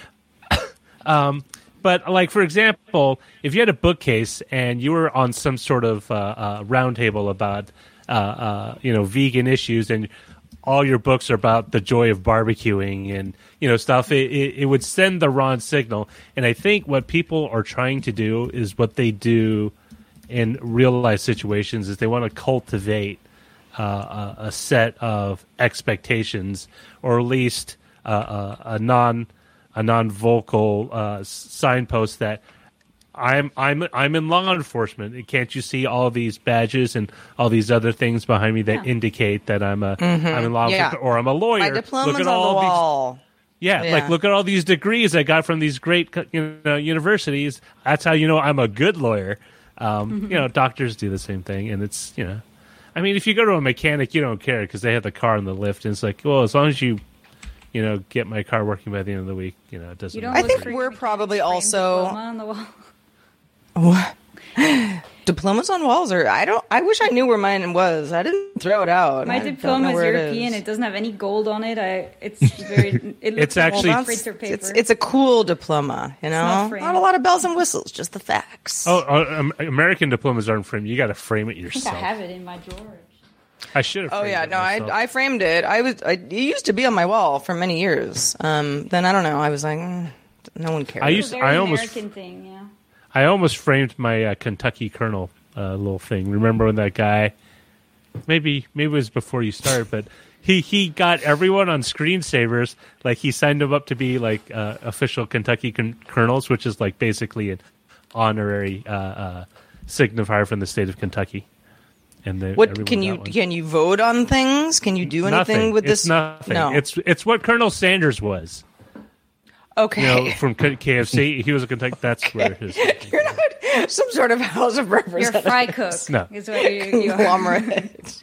But for example, if you had a bookcase and you were on some sort of roundtable about vegan issues, and all your books are about the joy of barbecuing and stuff, it would send the wrong signal. And I think what people are trying to do is what they do in real life situations is they want to cultivate a set of expectations, or at least a non-vocal signpost that I'm in law enforcement. Can't you see all these badges and all these other things behind me that indicate that I'm in law enforcement, or I'm a lawyer? My diploma's look at all on the wall. Look at all these degrees I got from these great universities. That's how I'm a good lawyer. Doctors do the same thing, and it's I mean, if you go to a mechanic, you don't care because they have the car in the lift, and it's like, well, as long as you get my car working by the end of the week, it doesn't matter. I think we're probably also on the wall. Diplomas on walls, or I wish I knew where mine was. I didn't throw it out. My diploma is European. It doesn't have any gold on it. It looks it's actually like printer paper. It's a cool diploma, not a lot of bells and whistles, just the facts. American diplomas aren't framed. You got to frame it I yourself. think I have it in my drawer. I should have. I framed it. It used to be on my wall for many years. Then I don't know. I was like, no one cares. It's a very American thing. Yeah. I almost framed my Kentucky Colonel little thing. Remember when that guy? Maybe it was before you started, but he got everyone on screensavers. Like he signed them up to be like official Kentucky Colonels, which is like basically an honorary signifier from the state of Kentucky. And what can you vote on things? Can you do anything with this? Nothing. No, it's what Colonel Sanders was. Okay. From KFC, he was a Kentucky. That's where his. You're not some sort of House of Representatives. You're a fry cook. No, is what you conglomerate.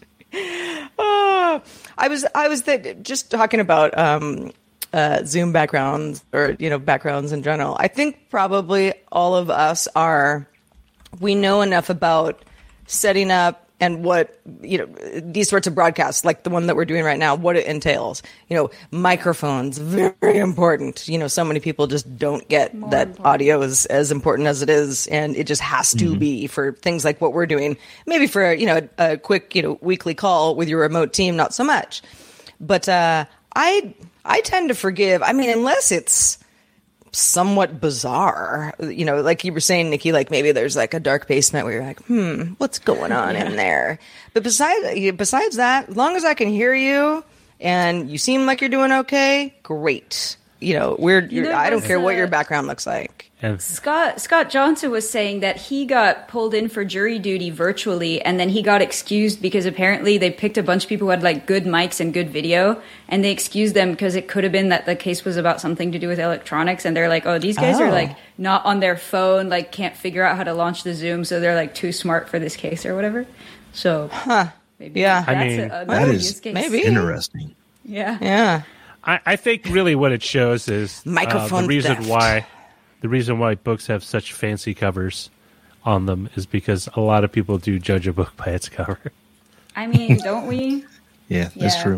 I was just talking about Zoom backgrounds or backgrounds in general. I think probably all of us we know enough about setting up and what these sorts of broadcasts, like the one that we're doing right now, what it entails. Microphones, very important. So many people just don't get audio is as important as it is, and it just has to be for things like what we're doing. Maybe for a quick weekly call with your remote team, not so much. But I tend to forgive. I mean, unless it's somewhat bizarre, like you were saying, Nikki, like maybe there's like a dark basement where you're like, what's going on in there? But besides that, as long as I can hear you and you seem like you're doing okay, great. I don't care what your background looks like. Scott Johnson was saying that he got pulled in for jury duty virtually, and then he got excused because apparently they picked a bunch of people who had like good mics and good video, and they excused them because it could have been that the case was about something to do with electronics, and they're like, oh, these guys are like not on their phone, like can't figure out how to launch the Zoom, so they're like too smart for this case or whatever. So maybe that is maybe interesting. Yeah. I think really what it shows is microphone the reason why books have such fancy covers on them is because a lot of people do judge a book by its cover. I mean, don't we? Yeah, that's true.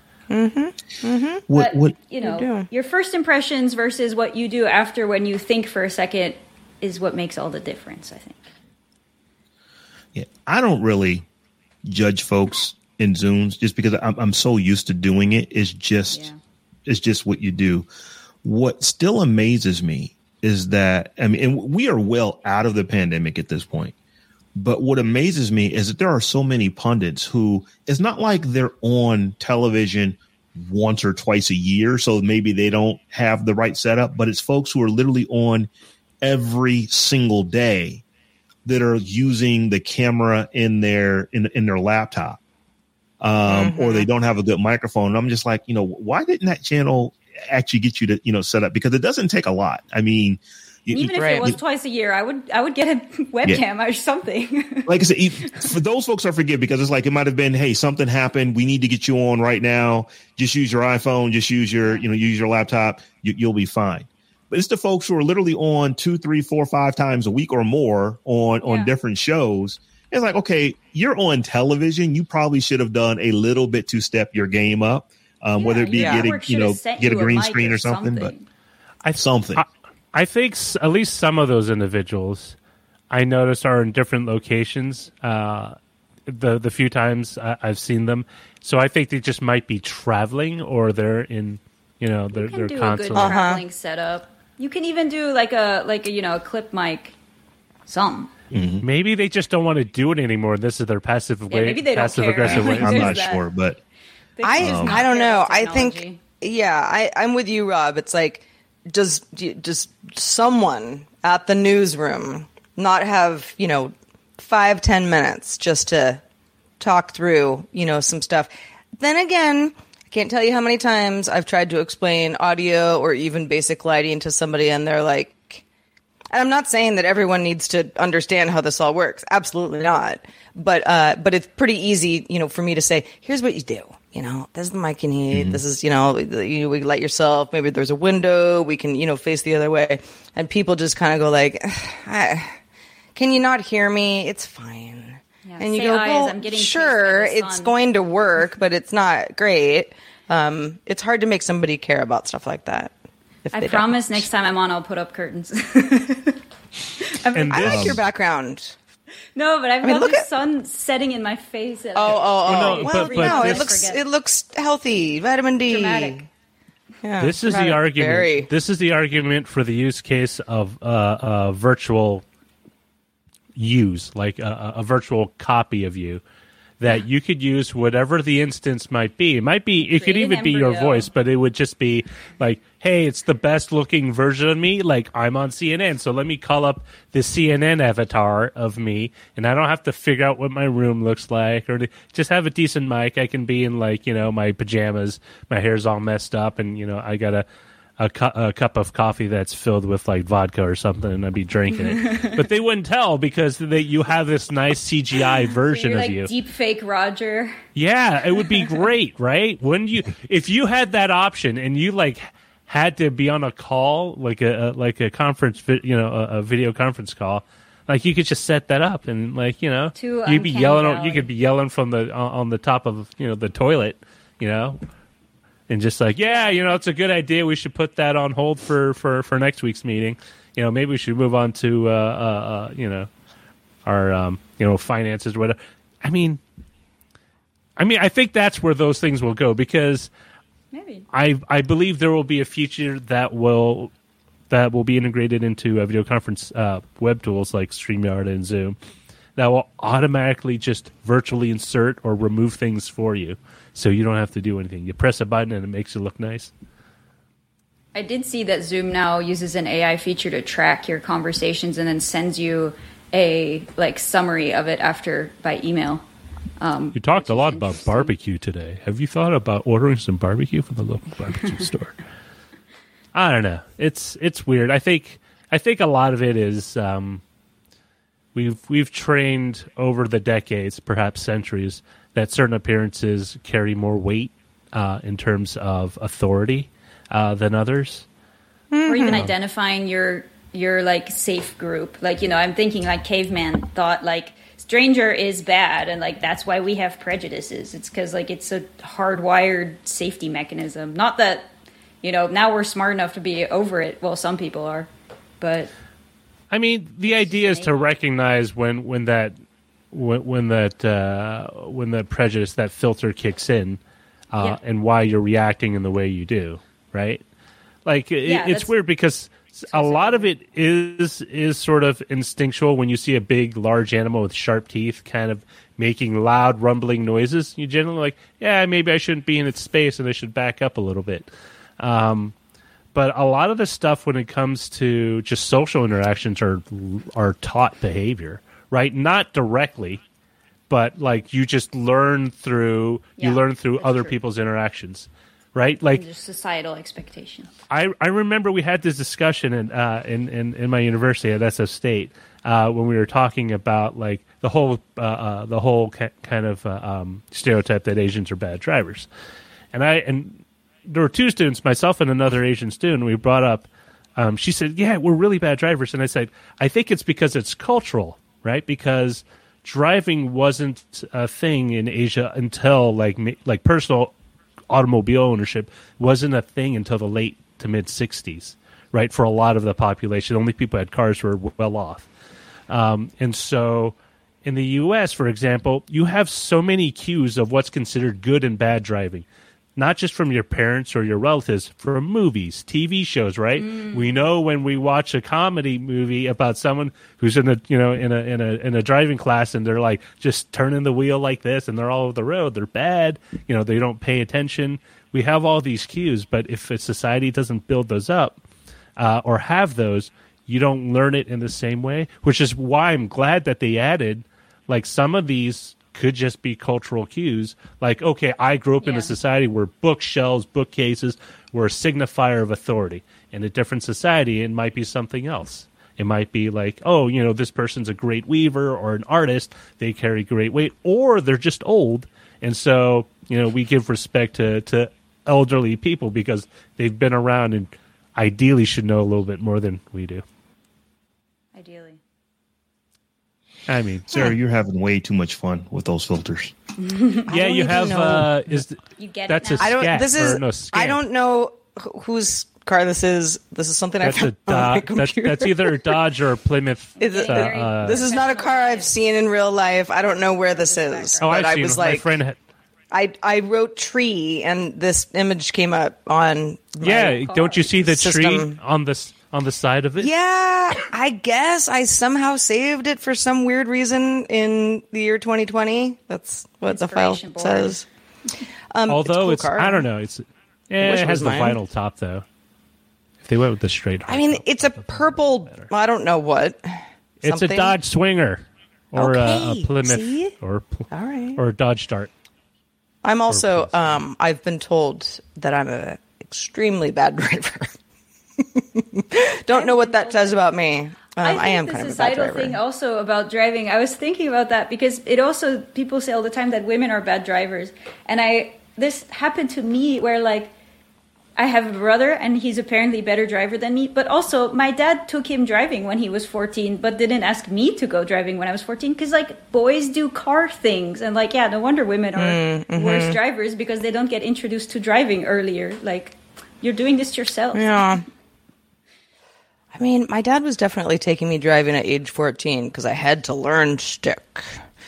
What your first impressions versus what you do after when you think for a second is what makes all the difference, I think. Yeah, I don't really judge folks in Zooms just because I'm so used to doing it. It's just what you do. What still amazes me is that, and we are well out of the pandemic at this point, but what amazes me is that there are so many pundits who, it's not like they're on television once or twice a year, so maybe they don't have the right setup, but it's folks who are literally on every single day that are using the camera in their laptop. Or they don't have a good microphone. And I'm just like, why didn't that channel actually get you to, set up? Because it doesn't take a lot. I mean, even if it was twice a year, I would get a webcam or something. Like I said, for those folks, I forgive because it's like, it might've been, hey, something happened. We need to get you on right now. Just use your iPhone. Just use your, use your laptop. You'll be fine. But it's the folks who are literally on 2, 3, 4, 5 times a week or more on different shows. It's like, okay, you're on television. You probably should have done a little bit to step your game up, whether it be get a green screen or something. But I think at least some of those individuals I noticed are in different locations. The few times I've seen them, so I think they just might be traveling or they're in, their do console. A good traveling setup. You can even do like a clip mic, something. Mm-hmm. Maybe they just don't want to do it anymore. This is their passive aggressive way. I'm not sure, but I don't know. I think I'm with you, Rob. It's like, does someone at the newsroom not have 5-10 minutes just to talk through some stuff? Then again, I can't tell you how many times I've tried to explain audio or even basic lighting to somebody, and they're like, And I'm not saying that everyone needs to understand how this all works. Absolutely not. But it's pretty easy, for me to say, here's what you do. This is the mic you need. Mm-hmm. This is, we let yourself, maybe there's a window, we can, face the other way. And people just kind of go like, can you not hear me? It's fine. Yeah, and you go, well, I'm getting sure, it's going to work, but it's not great. It's hard to make somebody care about stuff like that. I promise next time I'm on, I'll put up curtains. I like your background. No, but I've got the sun setting in my face. Well, it looks healthy. Vitamin D. Dramatic. Yeah, this is the argument. Very. This is the argument for the use case of virtual use, like a virtual copy of you, that you could use whatever the instance might be. It could even be your voice, but it would just be like, hey, it's the best looking version of me. Like, I'm on CNN, so let me call up the CNN avatar of me, and I don't have to figure out what my room looks like, or just have a decent mic. I can be in, like, my pajamas, my hair's all messed up, and, I got a cup of coffee that's filled with, like, vodka or something, and I'd be drinking it. But they wouldn't tell because you have this nice CGI version of you. Deep fake Roger. Yeah, it would be great, right? Wouldn't you? If you had that option and you, like, had to be on a call, like a conference, a video conference call, like, you could just set that up and, like, you'd be yelling. You could be yelling from on the top of the toilet, and just like, it's a good idea. We should put that on hold for next week's meeting. Maybe we should move on to our finances or whatever. I mean, I think that's where those things will go, because maybe I believe there will be a feature that will be integrated into video conference web tools like StreamYard and Zoom that will automatically just virtually insert or remove things for you, so you don't have to do anything. You press a button and it makes it look nice. I did see that Zoom now uses an AI feature to track your conversations and then sends you a summary of it after by email. You talked a lot about barbecue today. Have you thought about ordering some barbecue from the local barbecue store? I don't know. It's weird. I think a lot of it is we've trained over the decades, perhaps centuries, that certain appearances carry more weight in terms of authority than others. Or even identifying your like safe group. Like, I'm thinking like caveman thought like stranger is bad, and like that's why we have prejudices. It's because like it's a hardwired safety mechanism. Not that now we're smart enough to be over it. Well, some people are, but I mean, the idea is to recognize when that prejudice, that filter kicks in, and why you're reacting in the way you do, right? Like it's weird because a lot of it is sort of instinctual. When you see a big, large animal with sharp teeth kind of making loud, rumbling noises, you generally like, maybe I shouldn't be in its space and I should back up a little bit. But a lot of the stuff when it comes to just social interactions are taught behavior, right? Not directly, but like you just learn through other people's interactions. Right, like just societal expectations. I remember we had this discussion in my university at SF State when we were talking about like the whole kind of stereotype that Asians are bad drivers, and there were two students, myself and another Asian student. We brought up. She said, "Yeah, we're really bad drivers," and I said, "I think it's because it's cultural, right? Because driving wasn't a thing in Asia until like personal." Automobile ownership wasn't a thing until the late to mid 60s, right? For a lot of the population, only people who had cars were well off. And so in the U.S., for example, you have so many cues of what's considered good and bad driving, not just from your parents or your relatives, from movies, TV shows, right? We know when we watch a comedy movie about someone who's in a driving class and they're like just turning the wheel like this and they're all over the road, they're bad, they don't pay attention. We have all these cues, but if a society doesn't build those up or have those, you don't learn it in the same way, which is why I'm glad that they added like some of these could just be cultural cues. Like, okay, I grew up in a society where bookshelves, bookcases were a signifier of authority. In a different society, it might be something else. It might be like, oh, this person's a great weaver or an artist. They carry great weight, or they're just old. And so, we give respect to elderly people because they've been around and ideally should know a little bit more than we do. Ideally. I mean, Sarah, you're having way too much fun with those filters. Yeah, you have. You get that's it a now? scat. I don't know whose car this is. This is something I found on my computer. That's either a Dodge or a Plymouth. This is not a car I've seen in real life. I don't know where this is. Oh, but I've seen was my like, friend had. I wrote tree, and this image came up on. Yeah, don't you see the system. tree on the side of it? Yeah, I guess I somehow saved it for some weird reason in the year 2020. That's what the file says. Although it's a cool car. I don't know. It has the vinyl top though. If they went with the straight. I mean, it's a purple. I don't know what. It's something. a Dodge Swinger or Okay, a Plymouth see? or right. or a Dodge Dart. I'm also. I've been told that I'm an extremely bad driver. Don't know what that says about me. I am kind of a bad driver. Thing also about driving. I was thinking about that because it also people say all the time that women are bad drivers, and this happened to me where like I have a brother and he's apparently a better driver than me, but also my dad took him driving when he was 14, but didn't ask me to go driving when I was 14 because like boys do car things, and like no wonder women are worse drivers because they don't get introduced to driving earlier. Like you're doing this yourself. Yeah. I mean, my dad was definitely taking me driving at age 14 because I had to learn stick.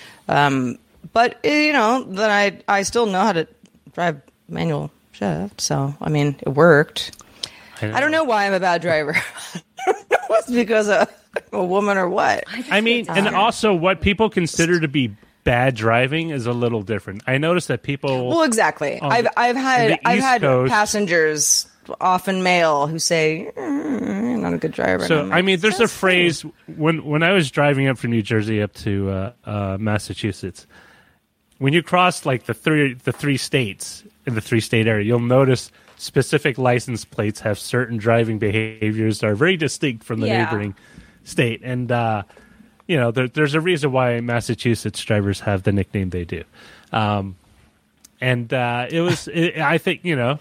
But, then I still know how to drive manual shift. So, I mean, it worked. I don't know why I'm a bad driver. I don't know if it's because I'm a woman or what. I mean, and also what people consider to be bad driving is a little different. I noticed that people... Well, exactly. I've had passengers... often male who say you're not a good driver. So I mean, there's a phrase when I was driving up from New Jersey up to Massachusetts. When you cross like the three states in the 3-state area, you'll notice specific license plates have certain driving behaviors that are very distinct from the neighboring state, and there's a reason why Massachusetts drivers have the nickname they do. I think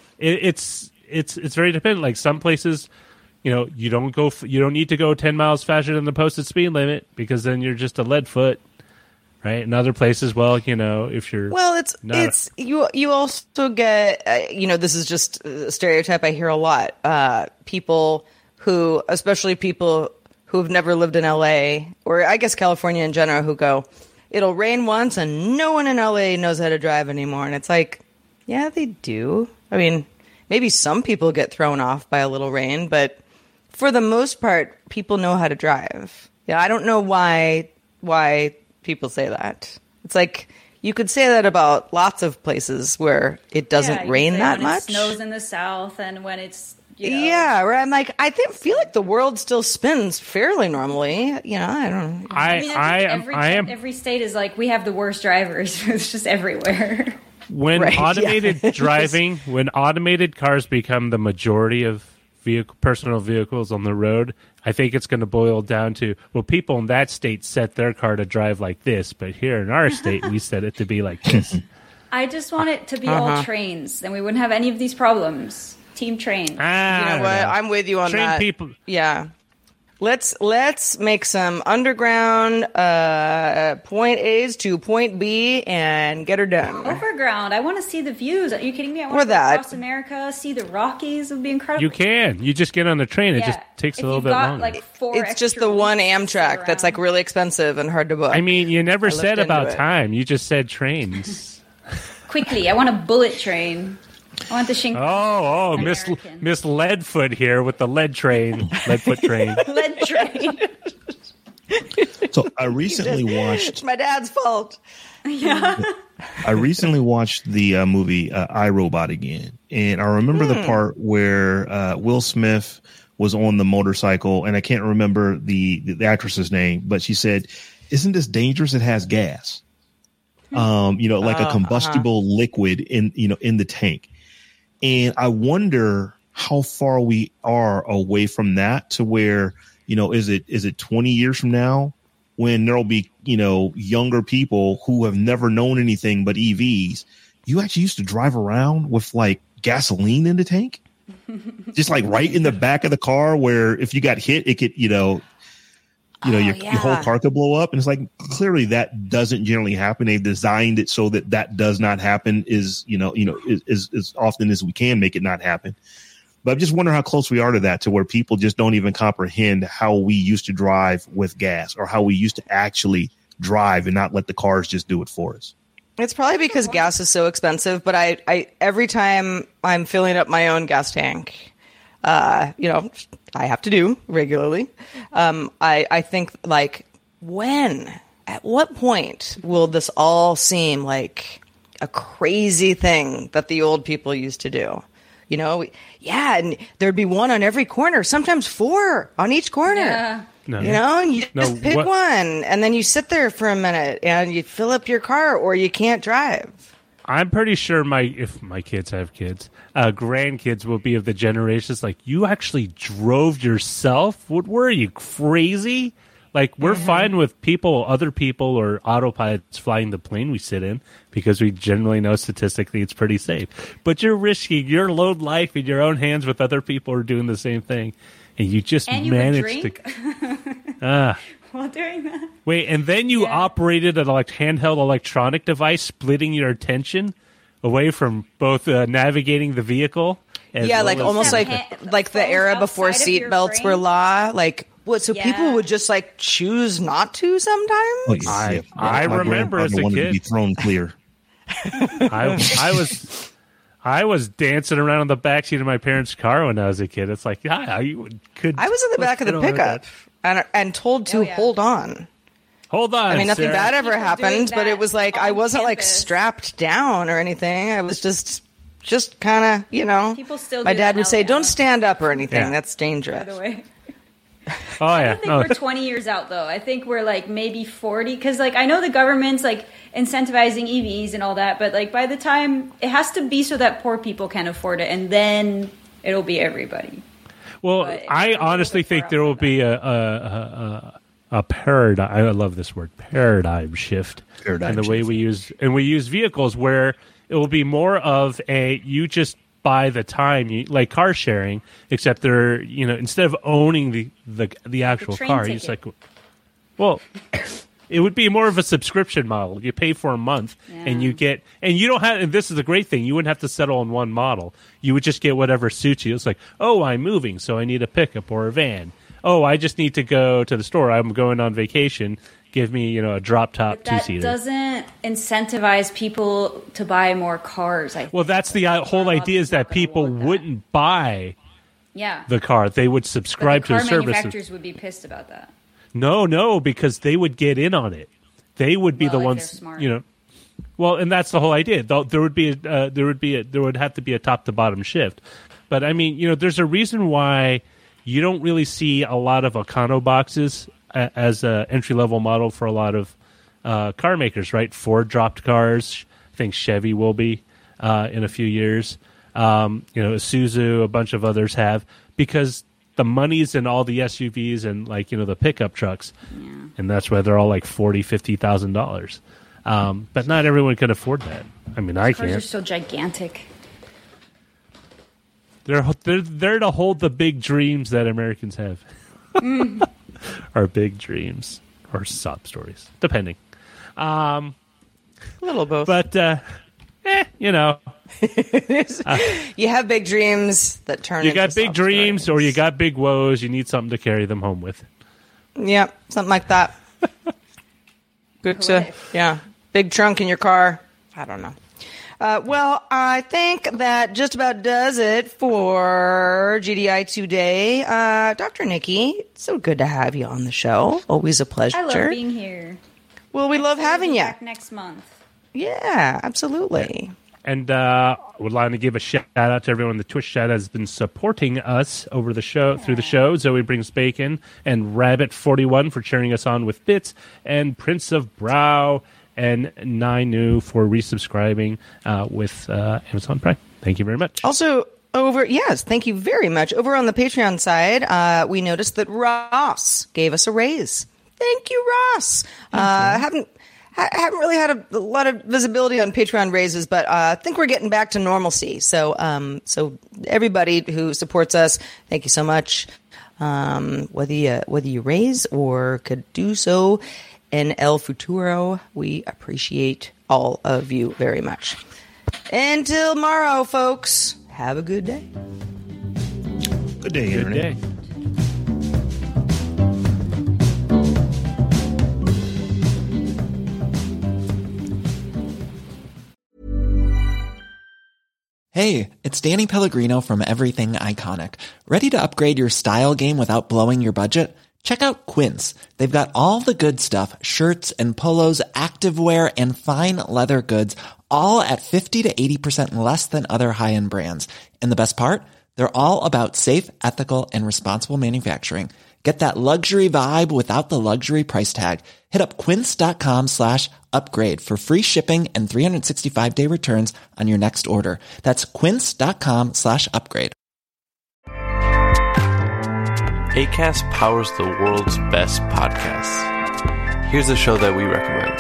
it's very dependent. Like some places, you don't need to go 10 miles faster than the posted speed limit because then you're just a lead foot, right? In other places, if you're you also get this is just a stereotype I hear a lot. People especially people who've never lived in LA or I guess California in general, who go, it'll rain once and no one in LA knows how to drive anymore, and it's like, yeah, they do. I mean. Maybe some people get thrown off by a little rain, but for the most part, people know how to drive. Yeah, I don't know why people say that. It's like you could say that about lots of places where it doesn't rain that much. It snows in the south, and when it's yeah, where I'm like, feel like the world still spins fairly normally. I don't know. I think every state is like we have the worst drivers. It's just everywhere. When automated driving, when automated cars become the majority of personal vehicles on the road, I think it's going to boil down to, well, people in that state set their car to drive like this, but here in our state, we set it to be like this. I just want it to be all trains, then we wouldn't have any of these problems. Team trains. You know what? I'm with you on that. People. Yeah. Let's make some underground point A's to point B and get her done. Overground. I want to see the views. Are you kidding me? I want to go across America, see the Rockies. It would be incredible. You can. You just get on the train. It just takes a little bit longer. Like it's just the one Amtrak that's like really expensive and hard to book. I mean, you never said about time. You just said trains. Quickly. I want a bullet train. I want the Shinkansen. Miss Leadfoot here with the lead train. Leadfoot train. Lead train. So I recently watched... It's my dad's fault. Yeah. I recently watched the movie iRobot again. And I remember the part where Will Smith was on the motorcycle. And I can't remember the actress's name. But she said, isn't this dangerous? It has gas. Like a combustible liquid in the tank. And I wonder how far we are away from that to where is it 20 years from now when there'll be, younger people who have never known anything but EVs? You actually used to drive around with like gasoline in the tank, just like right in the back of the car, where if you got hit, it could, your whole car could blow up. And it's like, clearly that doesn't generally happen. They've designed it so that does not happen as often as we can make it not happen. But I just wonder how close we are to that, to where people just don't even comprehend how we used to drive with gas, or how we used to actually drive and not let the cars just do it for us. It's probably because gas is so expensive, but I every time I'm filling up my own gas tank, I have to do regularly. I think, like, at what point will this all seem like a crazy thing that the old people used to do? And there'd be one on every corner, sometimes 4 on each corner. Yeah. No. And you just pick one, and then you sit there for a minute and you fill up your car, or you can't drive. I'm pretty sure if my kids have kids, grandkids will be of the generations like, you actually drove yourself? What were you, crazy? Like, we're fine with other people or autopilots flying the plane we sit in, because we generally know statistically it's pretty safe. But you're risking your own life in your own hands with other people who are doing the same thing. And you just managed to... While doing that. Wait, and then you operated an handheld electronic device, splitting your attention away from both navigating the vehicle. Almost like the era before seatbelts were law. Like, what? So people would just like choose not to sometimes. I remember as a kid, to be thrown clear. I was dancing around in the backseat of my parents' car when I was a kid. It's like, I was in the back of the pickup and told to hold on. Hold on. I mean, nothing Sarah. bad ever happened, but it was like I wasn't like strapped down or anything. I was just kind of, People still. My dad would say, "Don't stand up or anything. Yeah. That's dangerous." By the way. Oh, I don't think we're 20 years out, though. I think we're like maybe 40, because like I know the government's like incentivizing EVs and all that, but like by the time it has to be so that poor people can afford it, and then it'll be everybody. Well, I honestly think there will be a paradigm. I love this word, paradigm shift, in the way we use vehicles, where it will be more of you just buy the time, like car sharing, except they're instead of owning the actual car, you just like, well, it would be more of a subscription model. You pay for a month, and you get, and you don't have. And this is the great thing: you wouldn't have to settle on one model. You would just get whatever suits you. It's like, oh, I'm moving, so I need a pickup or a van. Oh, I just need to go to the store. I'm going on vacation. Give me, a drop top two-seater. That doesn't incentivize people to buy more cars. I think. Well, that's the whole idea, is that people wouldn't buy the car. They would subscribe to a service. Car manufacturers would be pissed about that. No, because they would get in on it. They would be the ones, smart. Well, and that's the whole idea. There would have to be a top to bottom shift. But I mean, there's a reason why you don't really see a lot of Econo boxes as an entry-level model for a lot of car makers, right? Ford dropped cars. I think Chevy will be in a few years. Isuzu, a bunch of others have, because the money's in all the SUVs and the pickup trucks, and that's why they're all like $40,000-$50,000. But not everyone can afford that. I mean, I can't. Cars are so gigantic. They're there to hold the big dreams that Americans have. Or big dreams, or sob stories, depending. A little both. But, you have big dreams that turn. You got big dreams, or you got big woes. You need something to carry them home with. Yep, something like that. Good big trunk in your car. I don't know. Well, I think that just about does it for GDI today. Dr. Nikki, it's so good to have you on the show. Always a pleasure. I love being here. Well, we love having you. Back next month. Yeah, absolutely. And would like to give a shout out to everyone in the Twitch chat has been supporting us over the show through the show. Zoe Brings Bacon and Rabbit41 for cheering us on with bits, and Prince of Brow and Ninu for resubscribing with Amazon Prime. Thank you very much. Also, Thank you very much. Over on the Patreon side, we noticed that Ross gave us a raise. Thank you, Ross. Haven't really had a lot of visibility on Patreon raises, but I think we're getting back to normalcy. So everybody who supports us, thank you so much. Whether you raise or could do so in El Futuro, we appreciate all of you very much. Until tomorrow, folks, have a good day. Good day, Internet. Good day. Hey, it's Danny Pellegrino from Everything Iconic. Ready to upgrade your style game without blowing your budget? Check out Quince. They've got all the good stuff, shirts and polos, activewear, and fine leather goods, all at 50 to 80% less than other high-end brands. And the best part? They're all about safe, ethical, and responsible manufacturing. Get that luxury vibe without the luxury price tag. Hit up quince.com/upgrade for free shipping and 365-day returns on your next order. That's quince.com/upgrade. Acast powers the world's best podcasts. Here's a show that we recommend.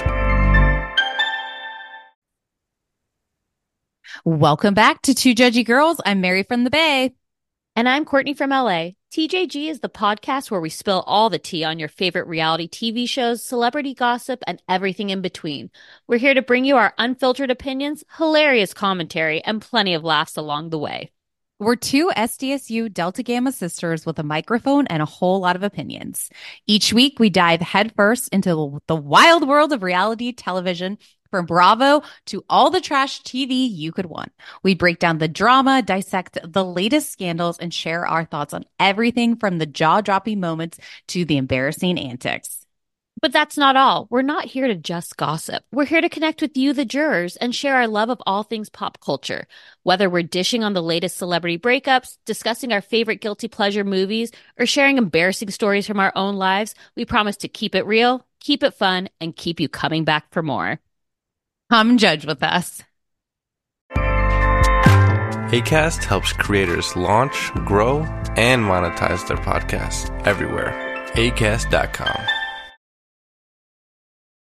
Welcome back to Two Judgy Girls. I'm Mary from the Bay. And I'm Courtney from LA. TJG is the podcast where we spill all the tea on your favorite reality TV shows, celebrity gossip, and everything in between. We're here to bring you our unfiltered opinions, hilarious commentary, and plenty of laughs along the way. We're two SDSU Delta Gamma sisters with a microphone and a whole lot of opinions. Each week, we dive headfirst into the wild world of reality television, from Bravo to all the trash TV you could want. We break down the drama, dissect the latest scandals, and share our thoughts on everything from the jaw-dropping moments to the embarrassing antics. But that's not all. We're not here to just gossip. We're here to connect with you, the jurors, and share our love of all things pop culture. Whether we're dishing on the latest celebrity breakups, discussing our favorite guilty pleasure movies, or sharing embarrassing stories from our own lives, we promise to keep it real, keep it fun, and keep you coming back for more. Come judge with us. Acast helps creators launch, grow, and monetize their podcasts everywhere. Acast.com.